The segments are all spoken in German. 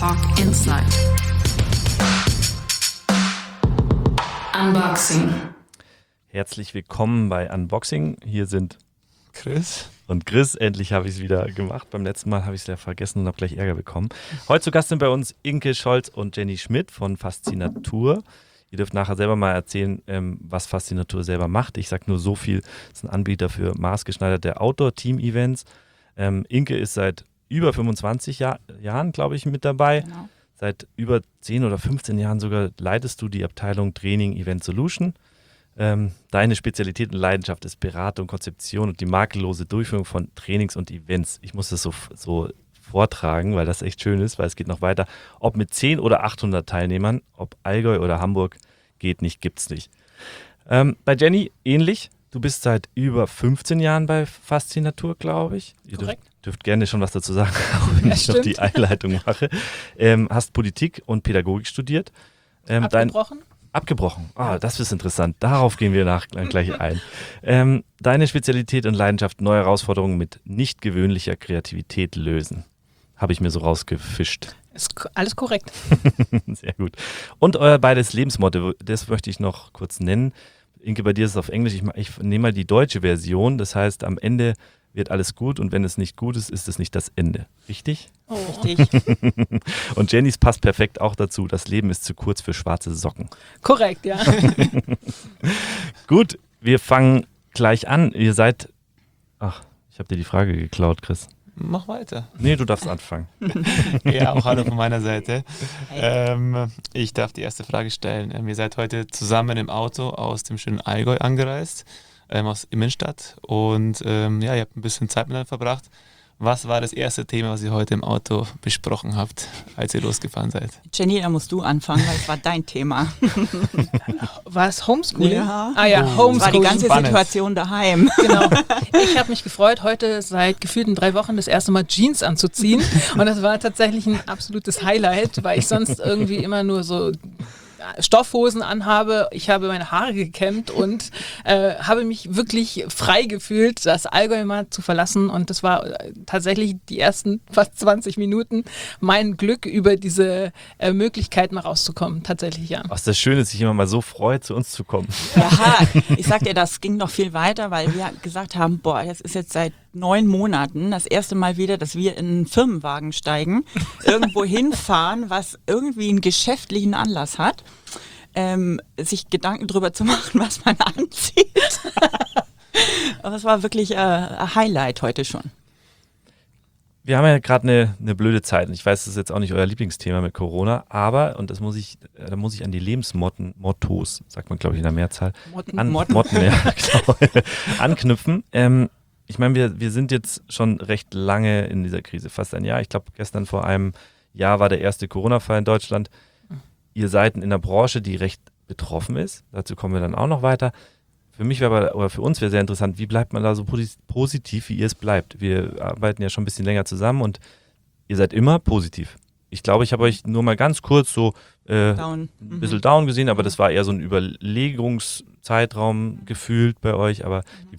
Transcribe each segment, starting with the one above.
Talk Inside. Unboxing. Herzlich willkommen bei Unboxing. Hier sind Chris und Chris. Endlich habe ich es wieder gemacht. Beim letzten Mal habe ich es ja vergessen und habe gleich Ärger bekommen. Heute zu Gast sind bei uns Inke Scholz und Jenny Schmidt von Faszinatur. Ihr dürft nachher selber mal erzählen, was Faszinatur selber macht. Ich sage nur so viel, es ist ein Anbieter für maßgeschneiderte Outdoor-Team-Events. Inke ist seit über 25 Jahren, glaube ich, mit dabei. Genau. Seit über 10 oder 15 Jahren sogar leitest du die Abteilung Training Event Solution. Deine Spezialität und Leidenschaft ist Beratung, Konzeption und die makellose Durchführung von Trainings und Events. Ich muss das so vortragen, weil das echt schön ist, weil es geht noch weiter. Ob mit 10 oder 800 Teilnehmern, ob Allgäu oder Hamburg, geht nicht, gibt's nicht. Bei Jenny ähnlich. Du bist seit über 15 Jahren bei Faszinatur, glaube ich. Ihr dürft gerne schon was dazu sagen, auch wenn ich noch die Einleitung mache. Hast Politik und Pädagogik studiert. Abgebrochen. Das ist interessant. Darauf gehen wir gleich ein. Deine Spezialität und Leidenschaft, neue Herausforderungen mit nicht gewöhnlicher Kreativität lösen. Habe ich mir so rausgefischt. Ist alles korrekt. Sehr gut. Und euer beides Lebensmotto, das möchte ich noch kurz nennen. Inke, bei dir ist es auf Englisch. Ich nehme mal die deutsche Version. Das heißt, am Ende wird alles gut und wenn es nicht gut ist, ist es nicht das Ende. Richtig? Oh. Richtig. Und Jennys passt perfekt auch dazu. Das Leben ist zu kurz für schwarze Socken. Korrekt, ja. Gut, wir fangen gleich an. Ihr seid... Ach, ich habe dir die Frage geklaut, Chris. Mach weiter. Nee, du darfst anfangen. Ja, auch hallo von meiner Seite. Ich darf die erste Frage stellen. Ihr seid heute zusammen im Auto aus dem schönen Allgäu angereist, aus Immenstadt. Und ihr habt ein bisschen Zeit miteinander verbracht. Was war das erste Thema, was ihr heute im Auto besprochen habt, als ihr losgefahren seid? Jenny, da musst du anfangen, weil es war dein Thema. War es Homeschooling? Ja. Homeschooling. War die ganze Situation daheim. Genau. Ich habe mich gefreut, heute seit gefühlten 3 Wochen das erste Mal Jeans anzuziehen. Und das war tatsächlich ein absolutes Highlight, weil ich sonst irgendwie immer nur so Stoffhosen anhabe. Ich habe meine Haare gekämmt und habe mich wirklich frei gefühlt, das Allgäu mal zu verlassen. Und das war tatsächlich die ersten fast 20 Minuten mein Glück, über diese Möglichkeit mal rauszukommen. Tatsächlich, ja. Was das Schöne ist, sich immer mal so freut, zu uns zu kommen. Ja, ich sag dir, das ging noch viel weiter, weil wir gesagt haben, das ist jetzt seit 9 Monaten das erste Mal wieder, dass wir in einen Firmenwagen steigen, irgendwo hinfahren, was irgendwie einen geschäftlichen Anlass hat, sich Gedanken drüber zu machen, was man anzieht. Aber es war wirklich ein Highlight heute schon. Wir haben ja gerade eine blöde Zeit und ich weiß, das ist jetzt auch nicht euer Lieblingsthema mit Corona, aber, und da muss ich an die Lebensmottos, sagt man glaube ich in der Mehrzahl, Motten, ja, genau, anknüpfen. Ich meine, wir sind jetzt schon recht lange in dieser Krise, fast ein Jahr. Ich glaube, gestern vor einem Jahr war der erste Corona-Fall in Deutschland. Ihr seid in einer Branche, die recht betroffen ist. Dazu kommen wir dann auch noch weiter. Für mich oder für uns wäre sehr interessant, wie bleibt man da so positiv, wie ihr es bleibt? Wir arbeiten ja schon ein bisschen länger zusammen und ihr seid immer positiv. Ich glaube, ich habe euch nur mal ganz kurz so ein bisschen down gesehen, aber das war eher so ein Überlegungszeitraum gefühlt bei euch, aber die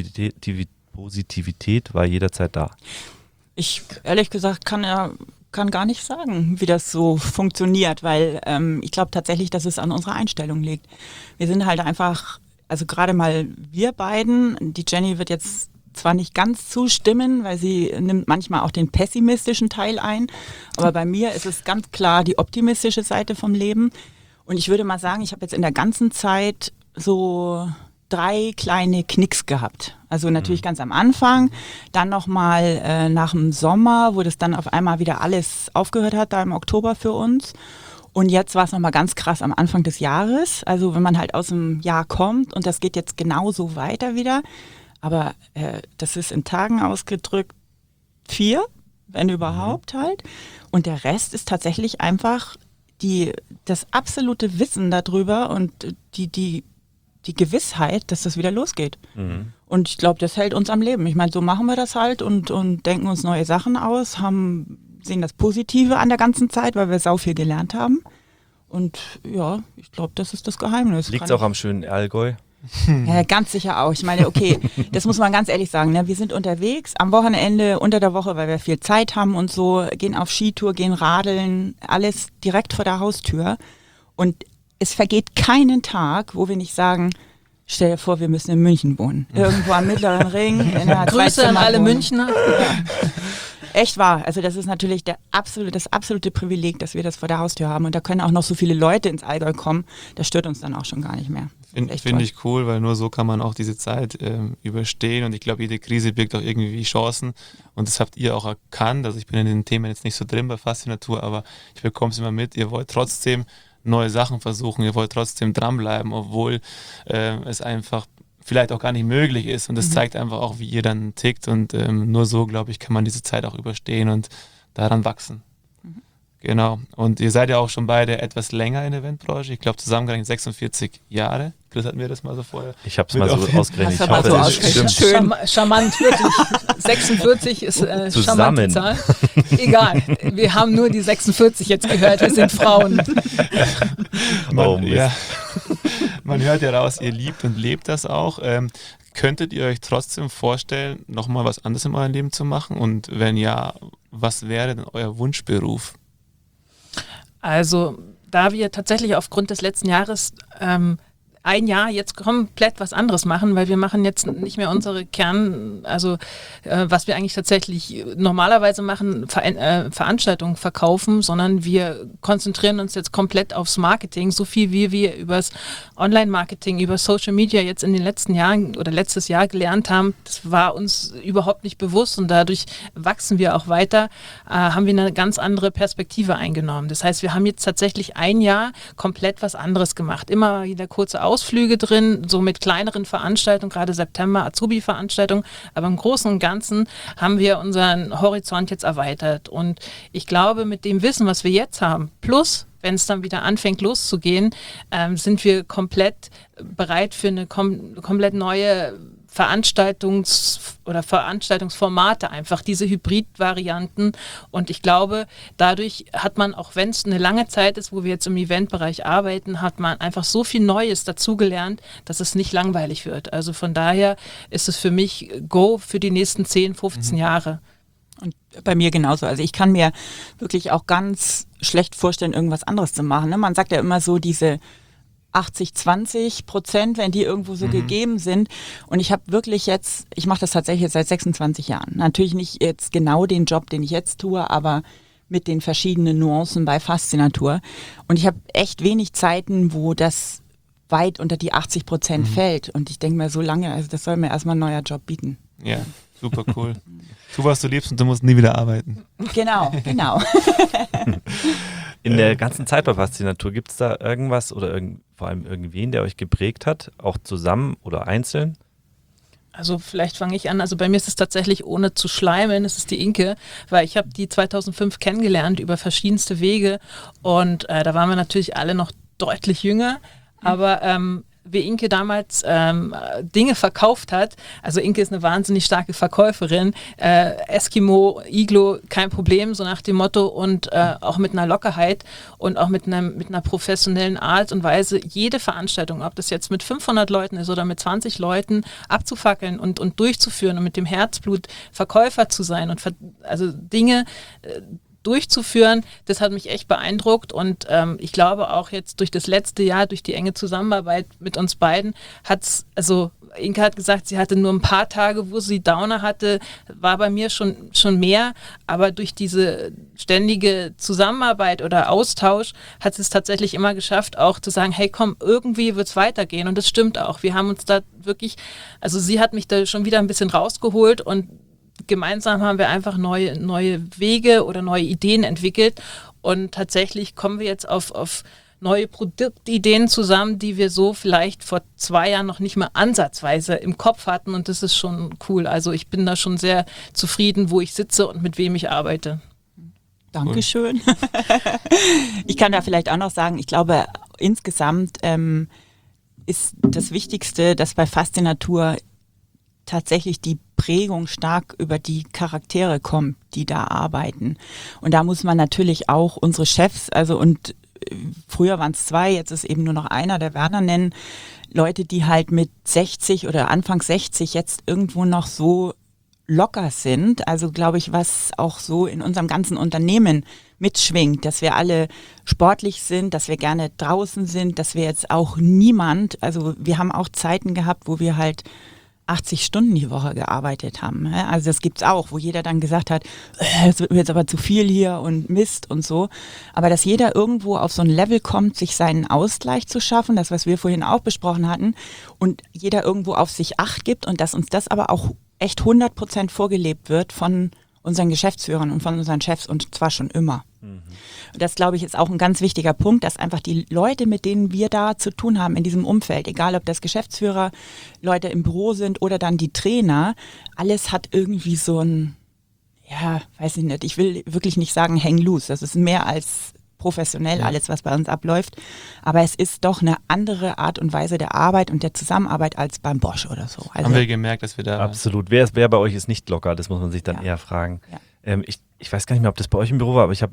Positivität war jederzeit da. Ich, ehrlich gesagt, kann gar nicht sagen, wie das so funktioniert, weil ich glaube tatsächlich, dass es an unserer Einstellung liegt. Wir sind halt einfach, also gerade mal wir beiden, die Jenny wird jetzt zwar nicht ganz zustimmen, weil sie nimmt manchmal auch den pessimistischen Teil ein, aber bei mir ist es ganz klar die optimistische Seite vom Leben. Und ich würde mal sagen, ich habe jetzt in der ganzen Zeit so 3 kleine Knicks gehabt. Also natürlich ganz am Anfang, dann nochmal nach dem Sommer, wo das dann auf einmal wieder alles aufgehört hat, da im Oktober für uns. Und jetzt war es nochmal ganz krass am Anfang des Jahres. Also wenn man halt aus dem Jahr kommt und das geht jetzt genauso weiter wieder. Aber das ist in Tagen ausgedrückt 4, wenn überhaupt halt. Und der Rest ist tatsächlich einfach das absolute Wissen darüber und die Gewissheit, dass das wieder losgeht. Mhm. Und ich glaube, das hält uns am Leben. Ich meine, so machen wir das halt und denken uns neue Sachen aus, sehen das Positive an der ganzen Zeit, weil wir sau viel gelernt haben. Und ja, ich glaube, das ist das Geheimnis. Liegt es auch am schönen Allgäu? Ja, ganz sicher auch. Ich meine, okay, das muss man ganz ehrlich sagen. Ne? Wir sind unterwegs am Wochenende, unter der Woche, weil wir viel Zeit haben und so, gehen auf Skitour, gehen radeln, alles direkt vor der Haustür. Und es vergeht keinen Tag, wo wir nicht sagen, stell dir vor, wir müssen in München wohnen. Irgendwo am Mittleren Ring. In einer Grüße an alle Münchner. Ja. Echt wahr. Also das ist natürlich das absolute Privileg, dass wir das vor der Haustür haben. Und da können auch noch so viele Leute ins Allgäu kommen. Das stört uns dann auch schon gar nicht mehr. Finde ich cool, weil nur so kann man auch diese Zeit überstehen. Und ich glaube, jede Krise birgt auch irgendwie Chancen. Und das habt ihr auch erkannt. Also ich bin in den Themen jetzt nicht so drin bei Faszinatur, aber ich bekomme es immer mit. Ihr wollt trotzdem neue Sachen versuchen. Ihr wollt trotzdem dranbleiben, obwohl es einfach vielleicht auch gar nicht möglich ist. Und das zeigt einfach auch, wie ihr dann tickt. Und nur so, glaube ich, kann man diese Zeit auch überstehen und daran wachsen. Genau. Und ihr seid ja auch schon beide etwas länger in der Eventbranche. Ich glaube, zusammengerechnet 46 Jahre. Chris hatten wir das mal so vorher. Ich habe es mal so ausgerechnet. Ich hoffe, so das stimmt. Schön. Charmant, wirklich. 46 ist charmante Zahl. Egal, wir haben nur die 46 jetzt gehört. Wir sind Frauen. Man hört ja raus, ihr liebt und lebt das auch. Könntet ihr euch trotzdem vorstellen, nochmal was anderes in eurem Leben zu machen? Und wenn ja, was wäre denn euer Wunschberuf? Also, da wir tatsächlich aufgrund des letzten Jahres ein Jahr jetzt komplett was anderes machen, weil wir machen jetzt nicht mehr unsere was wir eigentlich tatsächlich normalerweise machen, Veranstaltungen verkaufen, sondern wir konzentrieren uns jetzt komplett aufs Marketing, so viel wie wir übers Online-Marketing, über Social Media jetzt in den letzten Jahren oder letztes Jahr gelernt haben, das war uns überhaupt nicht bewusst und dadurch wachsen wir auch weiter, haben wir eine ganz andere Perspektive eingenommen. Das heißt, wir haben jetzt tatsächlich ein Jahr komplett was anderes gemacht. Immer wieder kurze Ausflüge drin, so mit kleineren Veranstaltungen, gerade September, Azubi-Veranstaltungen, aber im Großen und Ganzen haben wir unseren Horizont jetzt erweitert und ich glaube, mit dem Wissen, was wir jetzt haben, plus wenn es dann wieder anfängt loszugehen, sind wir komplett bereit für eine komplett neue Veranstaltungsformate, einfach diese Hybrid-Varianten. Und ich glaube, dadurch hat man, auch wenn es eine lange Zeit ist, wo wir jetzt im Eventbereich arbeiten, hat man einfach so viel Neues dazugelernt, dass es nicht langweilig wird. Also von daher ist es für mich Go für die nächsten 10, 15 Jahre. Und bei mir genauso. Also ich kann mir wirklich auch ganz schlecht vorstellen, irgendwas anderes zu machen. Ne? Man sagt ja immer so diese 80-20%, wenn die irgendwo so gegeben sind. Und ich habe wirklich jetzt, ich mache das tatsächlich jetzt seit 26 Jahren. Natürlich nicht jetzt genau den Job, den ich jetzt tue, aber mit den verschiedenen Nuancen bei Faszinatur. Und ich habe echt wenig Zeiten, wo das weit unter die 80% fällt. Und ich denke mir so lange, also das soll mir erstmal ein neuer Job bieten. Ja, super cool. Tu, was du liebst und du musst nie wieder arbeiten. Genau. In der ganzen Zeit bei Faszinatur, gibt es da irgendwas oder vor allem irgendwen, der euch geprägt hat, auch zusammen oder einzeln? Also vielleicht fange ich an. Also bei mir ist es tatsächlich, ohne zu schleimen, es ist die Inke, weil ich habe die 2005 kennengelernt über verschiedenste Wege und da waren wir natürlich alle noch deutlich jünger, aber wie Inke damals Dinge verkauft hat, also Inke ist eine wahnsinnig starke Verkäuferin, Eskimo, Iglo, kein Problem, so nach dem Motto und auch mit einer Lockerheit und auch mit einer professionellen Art und Weise, jede Veranstaltung, ob das jetzt mit 500 Leuten ist oder mit 20 Leuten, abzufackeln und durchzuführen und mit dem Herzblut Verkäufer zu sein und also Dinge durchzuführen, das hat mich echt beeindruckt und ich glaube auch jetzt durch das letzte Jahr, durch die enge Zusammenarbeit mit uns beiden, Inke hat gesagt, sie hatte nur ein paar Tage, wo sie Downer hatte, war bei mir schon mehr, aber durch diese ständige Zusammenarbeit oder Austausch hat sie es tatsächlich immer geschafft, auch zu sagen, hey komm, irgendwie wird es weitergehen und das stimmt auch. Wir haben uns da wirklich, also sie hat mich da schon wieder ein bisschen rausgeholt und gemeinsam haben wir einfach neue Wege oder neue Ideen entwickelt und tatsächlich kommen wir jetzt auf neue Produktideen zusammen, die wir so vielleicht vor 2 Jahren noch nicht mal ansatzweise im Kopf hatten und das ist schon cool. Also ich bin da schon sehr zufrieden, wo ich sitze und mit wem ich arbeite. Dankeschön. Ich kann da vielleicht auch noch sagen, ich glaube insgesamt ist das Wichtigste, dass bei Faszinatur tatsächlich die Prägung stark über die Charaktere kommt, die da arbeiten. Und da muss man natürlich auch unsere Chefs, und früher waren es 2, jetzt ist eben nur noch einer, der Werner nennen, Leute, die halt mit 60 oder Anfang 60 jetzt irgendwo noch so locker sind. Also glaube ich, was auch so in unserem ganzen Unternehmen mitschwingt, dass wir alle sportlich sind, dass wir gerne draußen sind, dass wir jetzt auch also wir haben auch Zeiten gehabt, wo wir halt 80 Stunden die Woche gearbeitet haben. Also das gibt's auch, wo jeder dann gesagt hat, es wird mir jetzt aber zu viel hier und Mist und so. Aber dass jeder irgendwo auf so ein Level kommt, sich seinen Ausgleich zu schaffen, das, was wir vorhin auch besprochen hatten, und jeder irgendwo auf sich Acht gibt und dass uns das aber auch echt 100% vorgelebt wird von unseren Geschäftsführern und von unseren Chefs und zwar schon immer. Und das, glaube ich, ist auch ein ganz wichtiger Punkt, dass einfach die Leute, mit denen wir da zu tun haben in diesem Umfeld, egal ob das Geschäftsführer, Leute im Büro sind oder dann die Trainer, alles hat irgendwie so ein, ja, weiß ich nicht, ich will wirklich nicht sagen hang loose, das ist mehr als professionell alles, was bei uns abläuft, aber es ist doch eine andere Art und Weise der Arbeit und der Zusammenarbeit als beim Bosch oder so. Also, haben wir gemerkt, dass wir da... Absolut. Wer bei euch ist nicht locker? Das muss man sich dann eher fragen. Ja. Ich weiß gar nicht mehr, ob das bei euch im Büro war, aber ich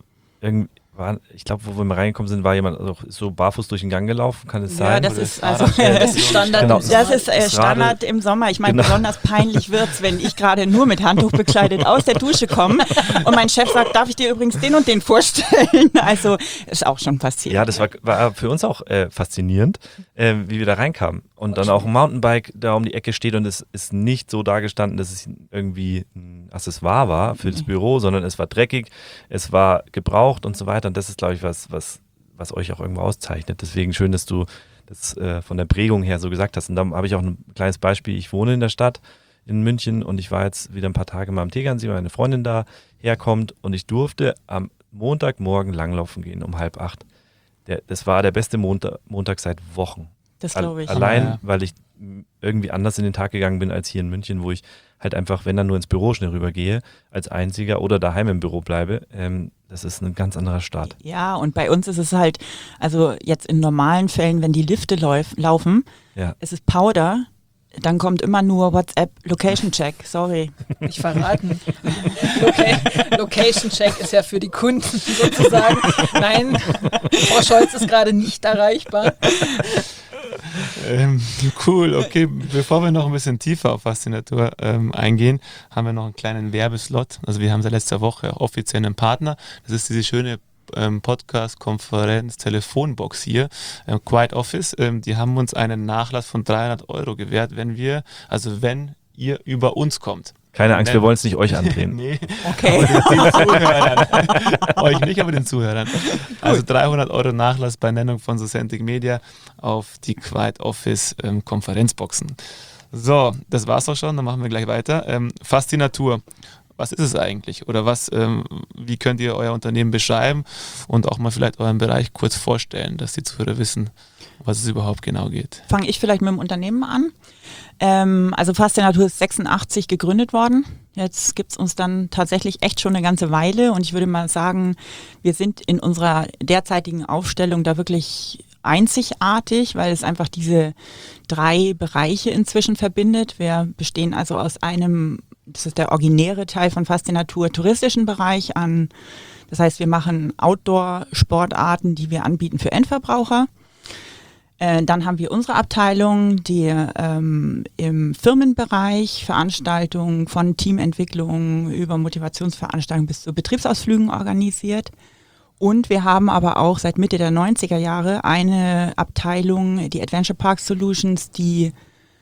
glaube, wo wir mal reingekommen sind, war jemand so barfuß durch den Gang gelaufen, kann es sein? Ja, das ist Standard. Genau. Das ist Standard im Sommer. Ich meine, besonders peinlich wird's, wenn ich gerade nur mit Handtuch bekleidet aus der Dusche komme und mein Chef sagt, darf ich dir übrigens den und den vorstellen? Also ist auch schon passiert. Ja, das war für uns auch faszinierend, wie wir da reinkamen. Und dann auch ein Mountainbike da um die Ecke steht und es ist nicht so dargestanden, dass es irgendwie ein Accessoire war für das Büro, sondern es war dreckig, es war gebraucht und so weiter. Und das ist, glaube ich, was euch auch irgendwo auszeichnet. Deswegen schön, dass du das von der Prägung her so gesagt hast. Und da habe ich auch ein kleines Beispiel. Ich wohne in der Stadt in München und ich war jetzt wieder ein paar Tage mal am Tegernsee, weil meine Freundin da herkommt und ich durfte am Montagmorgen langlaufen gehen um 7:30. Das war der beste Montag seit Wochen. Das glaube ich. Allein, weil ich irgendwie anders in den Tag gegangen bin als hier in München, wo ich halt einfach, wenn dann nur ins Büro schnell rübergehe, als Einziger oder daheim im Büro bleibe. Das ist ein ganz anderer Start. Ja, und bei uns ist es halt, also jetzt in normalen Fällen, wenn die Lifte laufen, es ist Powder, dann kommt immer nur WhatsApp Location Check, sorry. Nicht verraten. Location Check ist ja für die Kunden sozusagen. Nein, Frau Scholz ist gerade nicht erreichbar. Cool, okay. Bevor wir noch ein bisschen tiefer auf Fastinatur eingehen, haben wir noch einen kleinen Werbeslot. Also wir haben seit letzter Woche offiziell einen Partner. Das ist diese schöne Podcast-Konferenz Telefonbox hier, Quiet Office. Die haben uns einen Nachlass von 300 € gewährt, wenn ihr über uns kommt. Keine Angst, wir wollen es nicht euch andrehen. Nee, okay. Aber den Zuhörern. Euch nicht, aber den Zuhörern. Also 300 € Nachlass bei Nennung von Socentic Media auf die Quiet Office Konferenzboxen. So, das war's auch schon, dann machen wir gleich weiter. Fastinatur. Was ist es eigentlich? Oder wie könnt ihr euer Unternehmen beschreiben und auch mal vielleicht euren Bereich kurz vorstellen, dass die Zuhörer wissen, was es überhaupt genau geht? Fange ich vielleicht mit dem Unternehmen an. Also Fastinatur ist 86 gegründet worden. Jetzt gibt es uns dann tatsächlich echt schon eine ganze Weile und ich würde mal sagen, wir sind in unserer derzeitigen Aufstellung da wirklich einzigartig, weil es einfach diese 3 Bereiche inzwischen verbindet. Wir bestehen also aus das ist der originäre Teil von Fastinatur, touristischen Bereich an. Das heißt, wir machen Outdoor-Sportarten, die wir anbieten für Endverbraucher. Dann haben wir unsere Abteilung, die im Firmenbereich Veranstaltungen von Teamentwicklung über Motivationsveranstaltungen bis zu Betriebsausflügen organisiert. Und wir haben aber auch seit Mitte der 90er Jahre eine Abteilung, die Adventure Park Solutions, die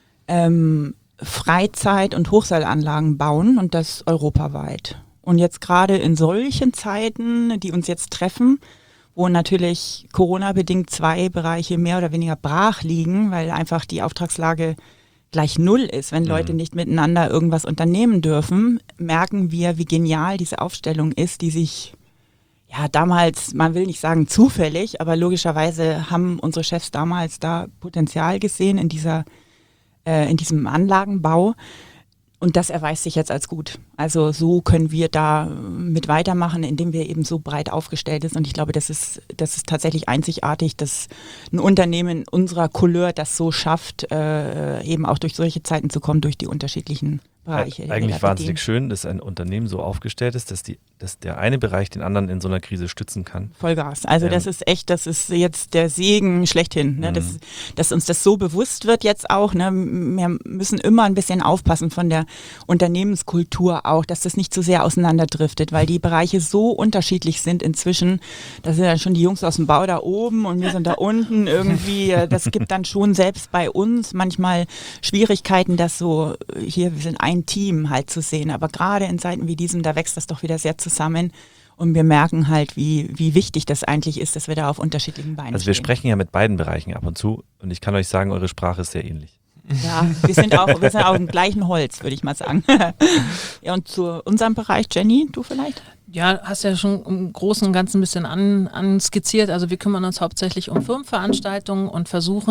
Freizeit- und Hochseilanlagen bauen und das europaweit. Und jetzt gerade in solchen Zeiten, die uns jetzt treffen, wo natürlich Corona-bedingt 2 Bereiche mehr oder weniger brach liegen, weil einfach die Auftragslage gleich 0 ist, wenn Leute nicht miteinander irgendwas unternehmen dürfen, merken wir, wie genial diese Aufstellung ist, die sich damals, man will nicht sagen zufällig, aber logischerweise haben unsere Chefs damals da Potenzial gesehen in diesem Anlagenbau. Und das erweist sich jetzt als gut. Also so können wir da mit weitermachen, indem wir eben so breit aufgestellt sind. Und ich glaube, das ist tatsächlich einzigartig, dass ein Unternehmen unserer Couleur das so schafft, eben auch durch solche Zeiten zu kommen, durch die unterschiedlichen Bereiche. Eigentlich wahnsinnig schön, dass ein Unternehmen so aufgestellt ist, dass dass der eine Bereich den anderen in so einer Krise stützen kann. Vollgas. Also das ist jetzt der Segen schlechthin, ne? Dass uns das so bewusst wird jetzt auch. Ne? Wir müssen immer ein bisschen aufpassen von der Unternehmenskultur auch, dass das nicht zu sehr auseinanderdriftet, weil die Bereiche so unterschiedlich sind inzwischen. Da sind dann schon die Jungs aus dem Bau da oben und wir sind da unten irgendwie. Das gibt dann schon selbst bei uns manchmal Schwierigkeiten, das so hier, wir sind ein Team halt zu sehen. Aber gerade in Zeiten wie diesem, da wächst das doch wieder sehr zusammen und wir merken halt, wie wichtig das eigentlich ist, dass wir da auf unterschiedlichen Beinen Also wir stehen. sprechen ja mit beiden Bereichen ab und zu und ich kann euch sagen, eure Sprache ist sehr ähnlich. Ja, wir sind auch im gleichen Holz, würde ich mal sagen. Ja, und zu unserem Bereich, Jenny, du vielleicht? Ja, hast ja schon im Großen und Ganzen ein bisschen anskizziert. Also wir kümmern uns hauptsächlich um Firmenveranstaltungen und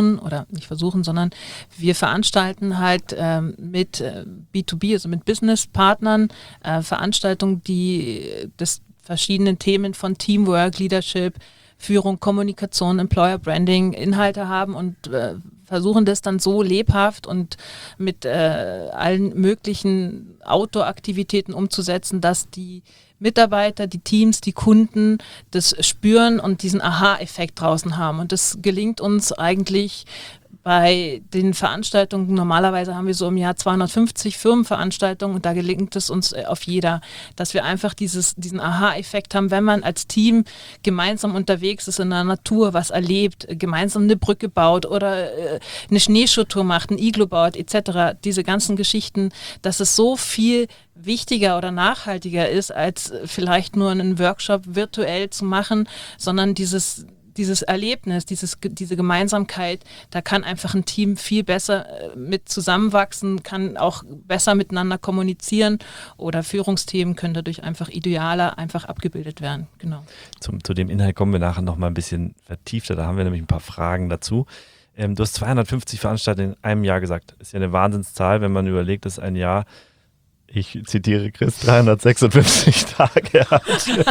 sondern wir veranstalten halt mit B2B, also mit Businesspartnern, Veranstaltungen, die das verschiedenen Themen von Teamwork, Leadership, Führung, Kommunikation, Employer Branding, Inhalte haben und versuchen das dann so lebhaft und mit allen möglichen Outdoor-Aktivitäten umzusetzen, dass die Mitarbeiter, die Teams, die Kunden das spüren und diesen Aha-Effekt draußen haben. Und das gelingt uns eigentlich bei den Veranstaltungen. Normalerweise haben wir so im Jahr 250 Firmenveranstaltungen und da gelingt es uns auf jeder, dass wir einfach diesen Aha-Effekt haben, wenn man als Team gemeinsam unterwegs ist in der Natur, was erlebt, gemeinsam eine Brücke baut oder eine Schneeschuhtour macht, ein Iglu baut etc. Diese ganzen Geschichten, dass es so viel wichtiger oder nachhaltiger ist, als vielleicht nur einen Workshop virtuell zu machen, sondern dieses Erlebnis, diese Gemeinsamkeit, da kann einfach ein Team viel besser mit zusammenwachsen, kann auch besser miteinander kommunizieren oder Führungsthemen können dadurch einfach idealer einfach abgebildet werden. Genau. Zu dem Inhalt kommen wir nachher nochmal ein bisschen vertiefter, da haben wir nämlich ein paar Fragen dazu. Du hast 250 Veranstaltungen in einem Jahr gesagt. Ist ja eine Wahnsinnszahl, wenn man überlegt, dass ein Jahr, ich zitiere Chris, 356 Tage hat.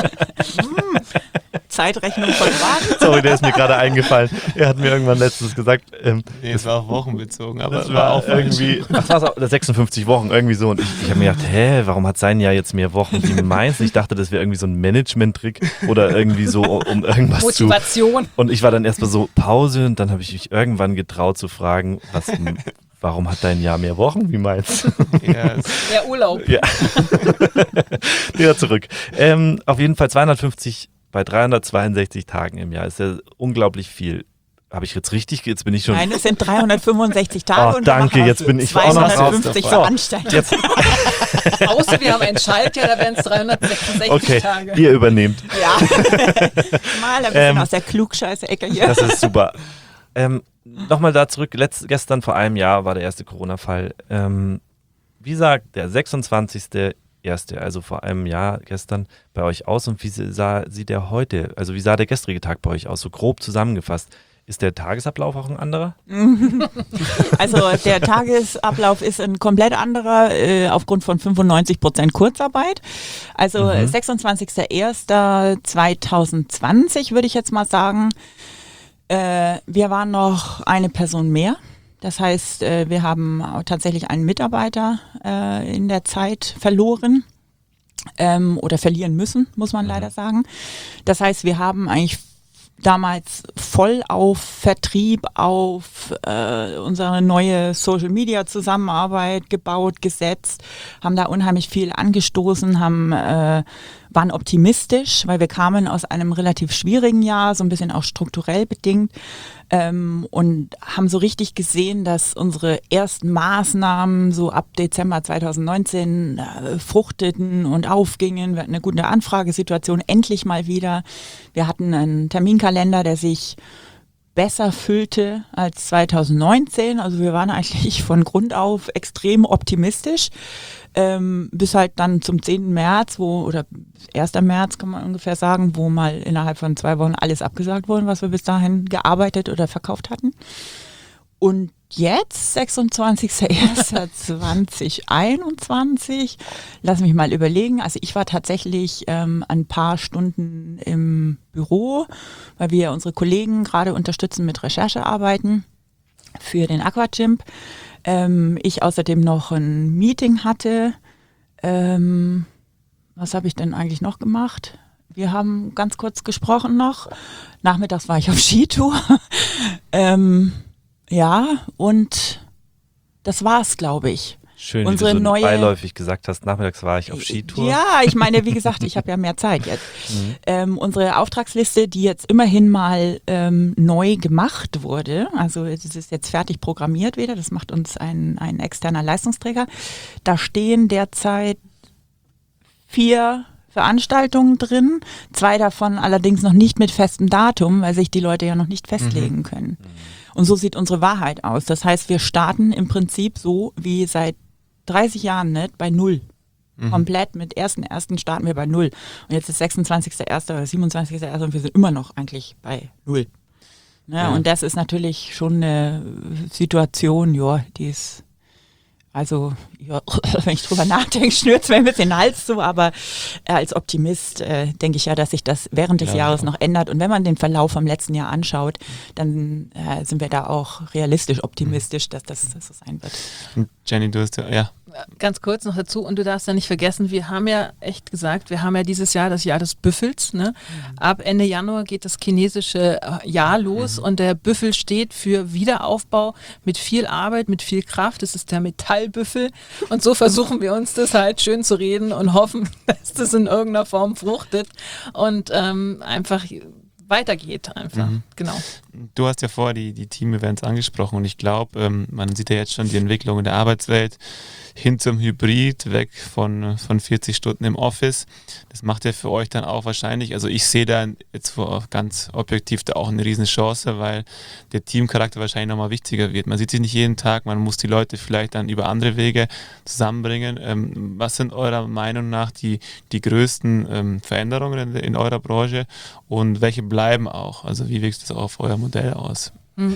Zeitrechnung von Wagen. Sorry, der ist mir gerade eingefallen. Er hat mir irgendwann letztens gesagt, Nee, es war auf Wochen bezogen, aber das war auch irgendwie, das war 56 Wochen, irgendwie so. Und ich habe mir gedacht, warum hat sein Jahr jetzt mehr Wochen wie meins? Ich dachte, das wäre irgendwie so ein Management-Trick oder irgendwie so, um irgendwas Motivation. Und ich war dann erstmal so Pause und dann habe ich mich irgendwann getraut zu fragen, warum hat dein Jahr mehr Wochen wie meins? ja, Ja, Urlaub. Ja. Wieder zurück. Auf jeden Fall 250 bei 362 Tagen im Jahr. Ist ja unglaublich viel. Habe ich jetzt richtig? Jetzt bin ich schon... Nein, es sind 365 Tage und danke, jetzt bin ich auch noch raus. 250 Veranstaltungen. Jetzt, Außer wir haben einen Schaltjahr, da wären es 366 okay, Tage. ihr übernehmt. Ja, mal ein bisschen aus der Klugscheiße-Ecke hier. Das ist super. Nochmal da zurück, gestern vor einem Jahr war der erste Corona-Fall. Wie sah der 26.1., also vor einem Jahr gestern, bei euch aus und wie sah der gestrige Tag bei euch aus? So grob zusammengefasst. Ist der Tagesablauf auch ein anderer? Also der Tagesablauf ist ein komplett anderer aufgrund von 95% Kurzarbeit. Also 26.01.2020 würde ich jetzt mal sagen. Wir waren noch eine Person mehr. Das heißt, wir haben tatsächlich einen Mitarbeiter in der Zeit verloren oder verlieren müssen, muss man leider sagen. Das heißt, wir haben eigentlich damals voll auf Vertrieb, auf unsere neue Social-Media-Zusammenarbeit gebaut, gesetzt, haben da unheimlich viel angestoßen, waren optimistisch, weil wir kamen aus einem relativ schwierigen Jahr, so ein bisschen auch strukturell bedingt, und haben so richtig gesehen, dass unsere ersten Maßnahmen so ab Dezember 2019 fruchteten und aufgingen. Wir hatten eine gute Anfragesituation, endlich mal wieder. Wir hatten einen Terminkalender, der sich besser füllte als 2019. Also wir waren eigentlich von Grund auf extrem optimistisch. Bis halt dann zum 10. März, oder 1. März kann man ungefähr sagen, wo mal innerhalb von 2 Wochen alles abgesagt wurde, was wir bis dahin gearbeitet oder verkauft hatten. Und jetzt, 26.01.2021, lass mich mal überlegen. Also ich war tatsächlich ein paar Stunden im Büro, weil wir unsere Kollegen gerade unterstützen mit Recherchearbeiten für den Aquagymp. Ich außerdem noch ein Meeting hatte. Was Was habe ich denn eigentlich noch gemacht? Wir haben ganz kurz gesprochen noch. Nachmittags war ich auf Skitour. Ja, und das war's, glaube ich. Schön, Unsere wie du so neue- beiläufig gesagt hast, nachmittags war ich auf Skitour. Ja, ich meine, wie gesagt, ich habe ja mehr Zeit jetzt. Unsere Auftragsliste, die jetzt immerhin mal neu gemacht wurde, also es ist jetzt fertig programmiert wieder, das macht uns ein externer Leistungsträger. Da stehen derzeit 4 Veranstaltungen drin, 2 davon allerdings noch nicht mit festem Datum, weil sich die Leute ja noch nicht festlegen können. Und so sieht unsere Wahrheit aus. Das heißt, wir starten im Prinzip so wie seit 30 Jahren nicht bei 0. Komplett mit 1.1. starten wir bei 0. Und jetzt ist 26.1. oder 27.1. und wir sind immer noch eigentlich bei 0. Ja. Und das ist natürlich schon eine Situation, ja, die ist, also, ja, wenn ich drüber nachdenke, schnürt es mir ein bisschen den Hals zu, aber als Optimist denke ich ja, dass sich das während des Jahres noch ändert. Und wenn man den Verlauf vom letzten Jahr anschaut, dann sind wir da auch realistisch optimistisch, dass das so sein wird. Und Jenny, du hast ja. Ganz kurz noch dazu, und du darfst ja nicht vergessen, wir haben ja echt gesagt, wir haben ja dieses Jahr das Jahr des Büffels. Ne? Ab Ende Januar geht das chinesische Jahr los und der Büffel steht für Wiederaufbau mit viel Arbeit, mit viel Kraft. Das ist der Metallbüffel und so versuchen wir uns das halt schön zu reden und hoffen, dass das in irgendeiner Form fruchtet und einfach weitergeht einfach. Genau. Du hast ja vorher die Team-Events angesprochen und ich glaube, man sieht ja jetzt schon die Entwicklung in der Arbeitswelt hin zum Hybrid, weg von 40 Stunden im Office. Das macht ja für euch dann auch wahrscheinlich, also ich sehe da jetzt ganz objektiv da auch eine riesen Chance, weil der Teamcharakter wahrscheinlich nochmal wichtiger wird. Man sieht sich nicht jeden Tag, man muss die Leute vielleicht dann über andere Wege zusammenbringen. Was sind eurer Meinung nach die größten Veränderungen in eurer Branche und welche bleiben auch? Also wie wirkt das auf euer Modell aus?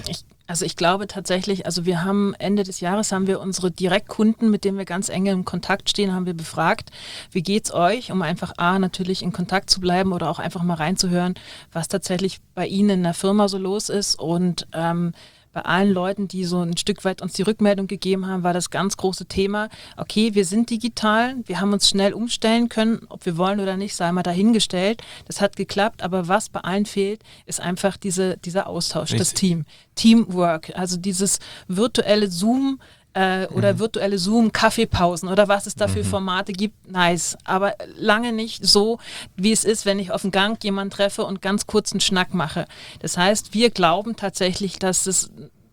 Ich glaube tatsächlich, also wir haben Ende des Jahres haben wir unsere Direktkunden, mit denen wir ganz eng im Kontakt stehen, haben wir befragt, wie geht's euch, um einfach natürlich in Kontakt zu bleiben oder auch einfach mal reinzuhören, was tatsächlich bei Ihnen in der Firma so los ist und bei allen Leuten, die so ein Stück weit uns die Rückmeldung gegeben haben, war das ganz große Thema, okay, wir sind digital, wir haben uns schnell umstellen können, ob wir wollen oder nicht, sei mal dahingestellt. Das hat geklappt, aber was bei allen fehlt, ist einfach dieser Austausch, das Teamwork, also dieses virtuelle Zoom, oder virtuelle Zoom-Kaffeepausen oder was es da für Formate gibt, nice. Aber lange nicht so, wie es ist, wenn ich auf dem Gang jemanden treffe und ganz kurz einen Schnack mache. Das heißt, wir glauben tatsächlich, dass es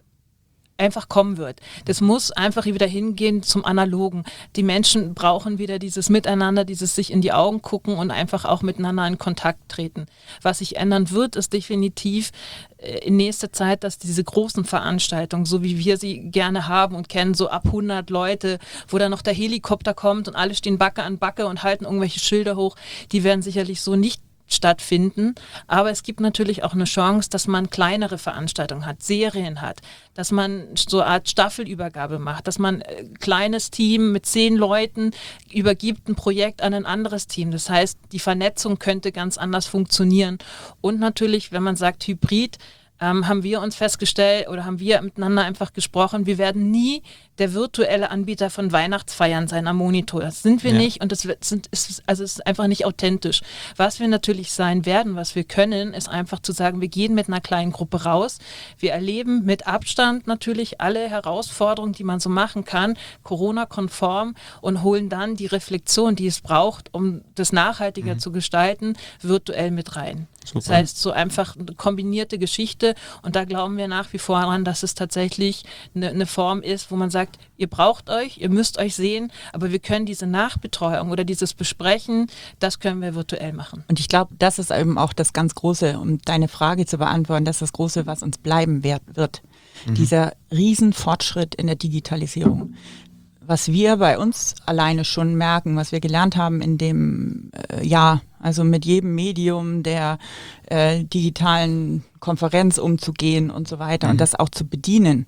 einfach kommen wird. Das muss einfach wieder hingehen zum Analogen. Die Menschen brauchen wieder dieses Miteinander, dieses sich in die Augen gucken und einfach auch miteinander in Kontakt treten. Was sich ändern wird, ist definitiv in nächster Zeit, dass diese großen Veranstaltungen, so wie wir sie gerne haben und kennen, so ab 100 Leute, wo dann noch der Helikopter kommt und alle stehen Backe an Backe und halten irgendwelche Schilder hoch, die werden sicherlich so nicht stattfinden, aber es gibt natürlich auch eine Chance, dass man kleinere Veranstaltungen hat, Serien hat, dass man so eine Art Staffelübergabe macht, dass man ein kleines Team mit 10 Leuten übergibt ein Projekt an ein anderes Team. Das heißt, die Vernetzung könnte ganz anders funktionieren. Und natürlich, wenn man sagt Hybrid, haben wir uns festgestellt oder haben wir miteinander einfach gesprochen, wir werden nie der virtuelle Anbieter von Weihnachtsfeiern sein am Monitor. Das sind wir nicht und es ist einfach nicht authentisch. Was wir natürlich sein werden, was wir können, ist einfach zu sagen, wir gehen mit einer kleinen Gruppe raus. Wir erleben mit Abstand natürlich alle Herausforderungen, die man so machen kann, Corona-konform und holen dann die Reflexion, die es braucht, um das nachhaltiger zu gestalten, virtuell mit rein. Super. Das heißt, so einfach eine kombinierte Geschichte und da glauben wir nach wie vor daran, dass es tatsächlich eine Form ist, wo man sagt, ihr braucht euch, ihr müsst euch sehen, aber wir können diese Nachbetreuung oder dieses Besprechen, das können wir virtuell machen. Und ich glaube, das ist eben auch das ganz Große, um deine Frage zu beantworten, das ist das Große, was uns bleiben wird. Dieser Riesenfortschritt in der Digitalisierung. Was wir bei uns alleine schon merken, was wir gelernt haben in dem Jahr, also mit jedem Medium der digitalen Konferenz umzugehen und so weiter und das auch zu bedienen,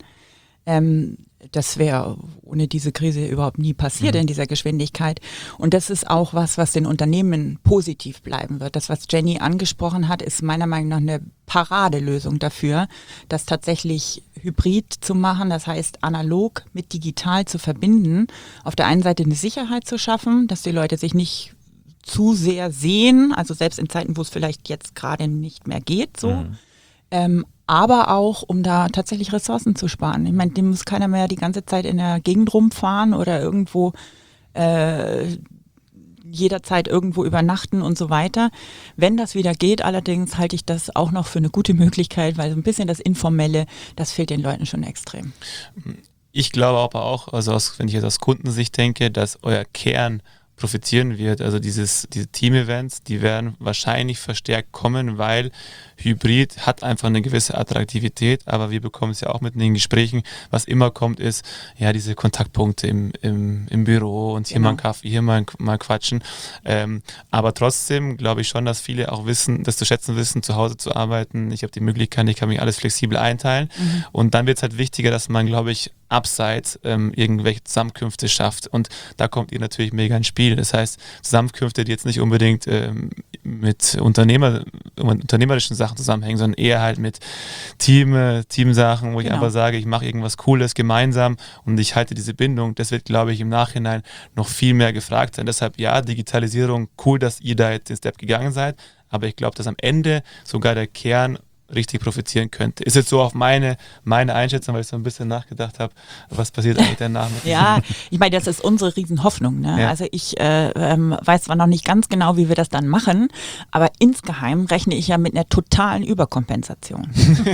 das wäre ohne diese Krise überhaupt nie passiert in dieser Geschwindigkeit. Und das ist auch was den Unternehmen positiv bleiben wird. Das, was Jenny angesprochen hat, ist meiner Meinung nach eine Paradelösung dafür, das tatsächlich hybrid zu machen, das heißt analog mit digital zu verbinden. Auf der einen Seite eine Sicherheit zu schaffen, dass die Leute sich nicht zu sehr sehen, also selbst in Zeiten, wo es vielleicht jetzt gerade nicht mehr geht, so. Aber auch, um da tatsächlich Ressourcen zu sparen. Ich meine, dem muss keiner mehr die ganze Zeit in der Gegend rumfahren oder irgendwo jederzeit irgendwo übernachten und so weiter. Wenn das wieder geht, allerdings halte ich das auch noch für eine gute Möglichkeit, weil so ein bisschen das Informelle, das fehlt den Leuten schon extrem. Ich glaube aber auch, also wenn ich jetzt aus Kundensicht denke, dass euer Kern profitieren wird. Also diese Team-Events, die werden wahrscheinlich verstärkt kommen, weil Hybrid hat einfach eine gewisse Attraktivität, aber wir bekommen es ja auch mit in den Gesprächen. Was immer kommt, ist ja diese Kontaktpunkte im Büro und hier mal einen Kaffee, hier mal quatschen. Aber trotzdem glaube ich schon, dass viele auch wissen, das zu schätzen wissen, zu Hause zu arbeiten. Ich habe die Möglichkeit, ich kann mich alles flexibel einteilen. Und dann wird es halt wichtiger, dass man, glaube ich, abseits irgendwelche Zusammenkünfte schafft. Und da kommt ihr natürlich mega ins Spiel. Das heißt, Zusammenkünfte, die jetzt nicht unbedingt mit unternehmerischen Sachen zusammenhängen, sondern eher halt mit Teamsachen, wo ich einfach sage, ich mache irgendwas Cooles gemeinsam und ich halte diese Bindung. Das wird, glaube ich, im Nachhinein noch viel mehr gefragt sein. Deshalb ja, Digitalisierung, cool, dass ihr da jetzt den Step gegangen seid, aber ich glaube, dass am Ende sogar der Kern richtig profitieren könnte. Ist jetzt so auf meine Einschätzung, weil ich so ein bisschen nachgedacht habe, was passiert eigentlich danach mit Ja, ich meine, das ist unsere Riesenhoffnung. Ne? Ja. Also ich weiß zwar noch nicht ganz genau, wie wir das dann machen, aber insgeheim rechne ich ja mit einer totalen Überkompensation.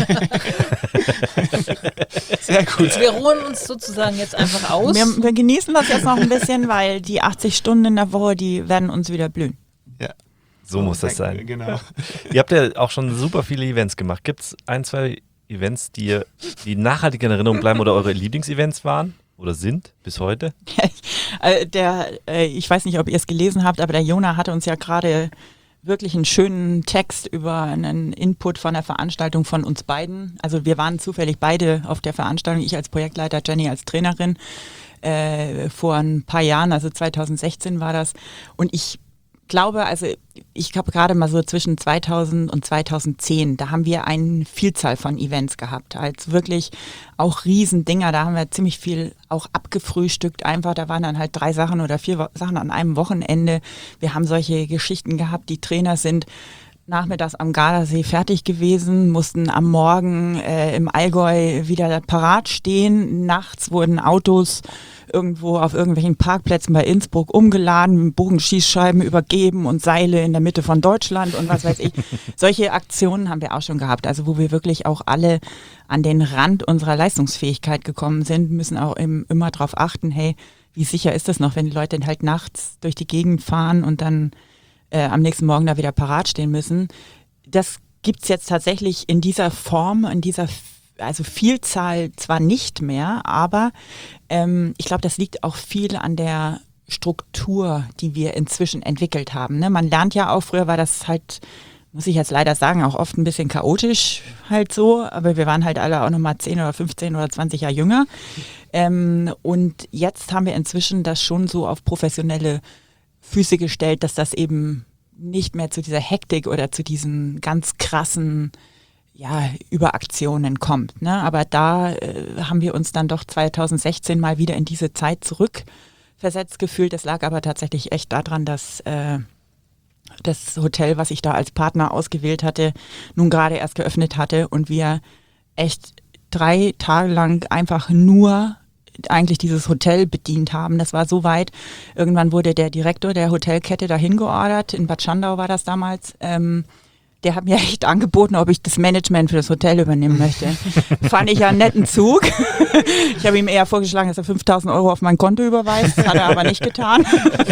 Sehr gut. Wir ruhen uns sozusagen jetzt einfach aus. Wir genießen das jetzt noch ein bisschen, weil die 80 Stunden in der Woche, die werden uns wieder blühen. Ja. So muss das sein. Genau. Ihr habt ja auch schon super viele Events gemacht. Gibt es 1, 2 Events, die nachhaltig in Erinnerung bleiben oder eure Lieblingsevents waren oder sind bis heute? Ich weiß nicht, ob ihr es gelesen habt, aber der Jona hatte uns ja gerade wirklich einen schönen Text über einen Input von der Veranstaltung von uns beiden. Also wir waren zufällig beide auf der Veranstaltung, ich als Projektleiter, Jenny als Trainerin, vor ein paar Jahren, also 2016 war das. Und ich glaube, also ich habe gerade mal so zwischen 2000 und 2010, da haben wir eine Vielzahl von Events gehabt, als wirklich auch Riesendinger, da haben wir ziemlich viel auch abgefrühstückt einfach, da waren dann halt 3 Sachen oder 4 Sachen an einem Wochenende. Wir haben solche Geschichten gehabt, die Trainer sind nachmittags am Gardasee fertig gewesen, mussten am Morgen im Allgäu wieder parat stehen. Nachts wurden Autos irgendwo auf irgendwelchen Parkplätzen bei Innsbruck umgeladen, Bogenschießscheiben übergeben und Seile in der Mitte von Deutschland und was weiß ich. Solche Aktionen haben wir auch schon gehabt, also wo wir wirklich auch alle an den Rand unserer Leistungsfähigkeit gekommen sind, müssen auch immer darauf achten, hey, wie sicher ist das noch, wenn die Leute halt nachts durch die Gegend fahren und dann am nächsten Morgen da wieder parat stehen müssen. Das gibt es jetzt tatsächlich in dieser Form, also Vielzahl zwar nicht mehr, aber ich glaube, das liegt auch viel an der Struktur, die wir inzwischen entwickelt haben. Ne? Man lernt ja auch, früher war das halt, muss ich jetzt leider sagen, auch oft ein bisschen chaotisch halt so, aber wir waren halt alle auch nochmal 10 oder 15 oder 20 Jahre jünger. Und jetzt haben wir inzwischen das schon so auf professionelle Füße gestellt, dass das eben nicht mehr zu dieser Hektik oder zu diesen ganz krassen Überaktionen kommt. Ne? Aber da haben wir uns dann doch 2016 mal wieder in diese Zeit zurückversetzt gefühlt. Das lag aber tatsächlich echt daran, dass das Hotel, was ich da als Partner ausgewählt hatte, nun gerade erst geöffnet hatte und wir echt 3 Tage lang einfach nur eigentlich dieses Hotel bedient haben. Das war so weit. Irgendwann wurde der Direktor der Hotelkette dahin geordert. In Bad Schandau war das damals. Der hat mir echt angeboten, ob ich das Management für das Hotel übernehmen möchte. Fand ich ja einen netten Zug. Ich habe ihm eher vorgeschlagen, dass er 5.000 € auf mein Konto überweist. Das hat er aber nicht getan.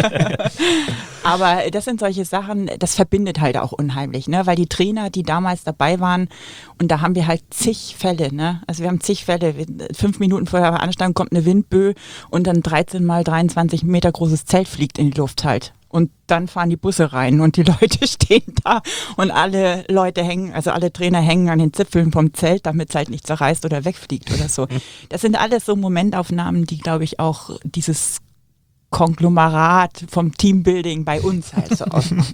Aber das sind solche Sachen, das verbindet halt auch unheimlich, ne? Weil die Trainer, die damals dabei waren, und da haben wir halt zig Fälle, ne? Also wir haben zig Fälle. 5 Minuten vor der Veranstaltung kommt eine Windböe und dann 13 mal 23 Meter großes Zelt fliegt in die Luft halt. Und dann fahren die Busse rein und die Leute stehen da und alle Trainer hängen an den Zipfeln vom Zelt, damit es halt nicht zerreißt oder wegfliegt oder so. Das sind alles so Momentaufnahmen, die, glaube ich, auch dieses Konglomerat vom Teambuilding bei uns halt so ausmachen.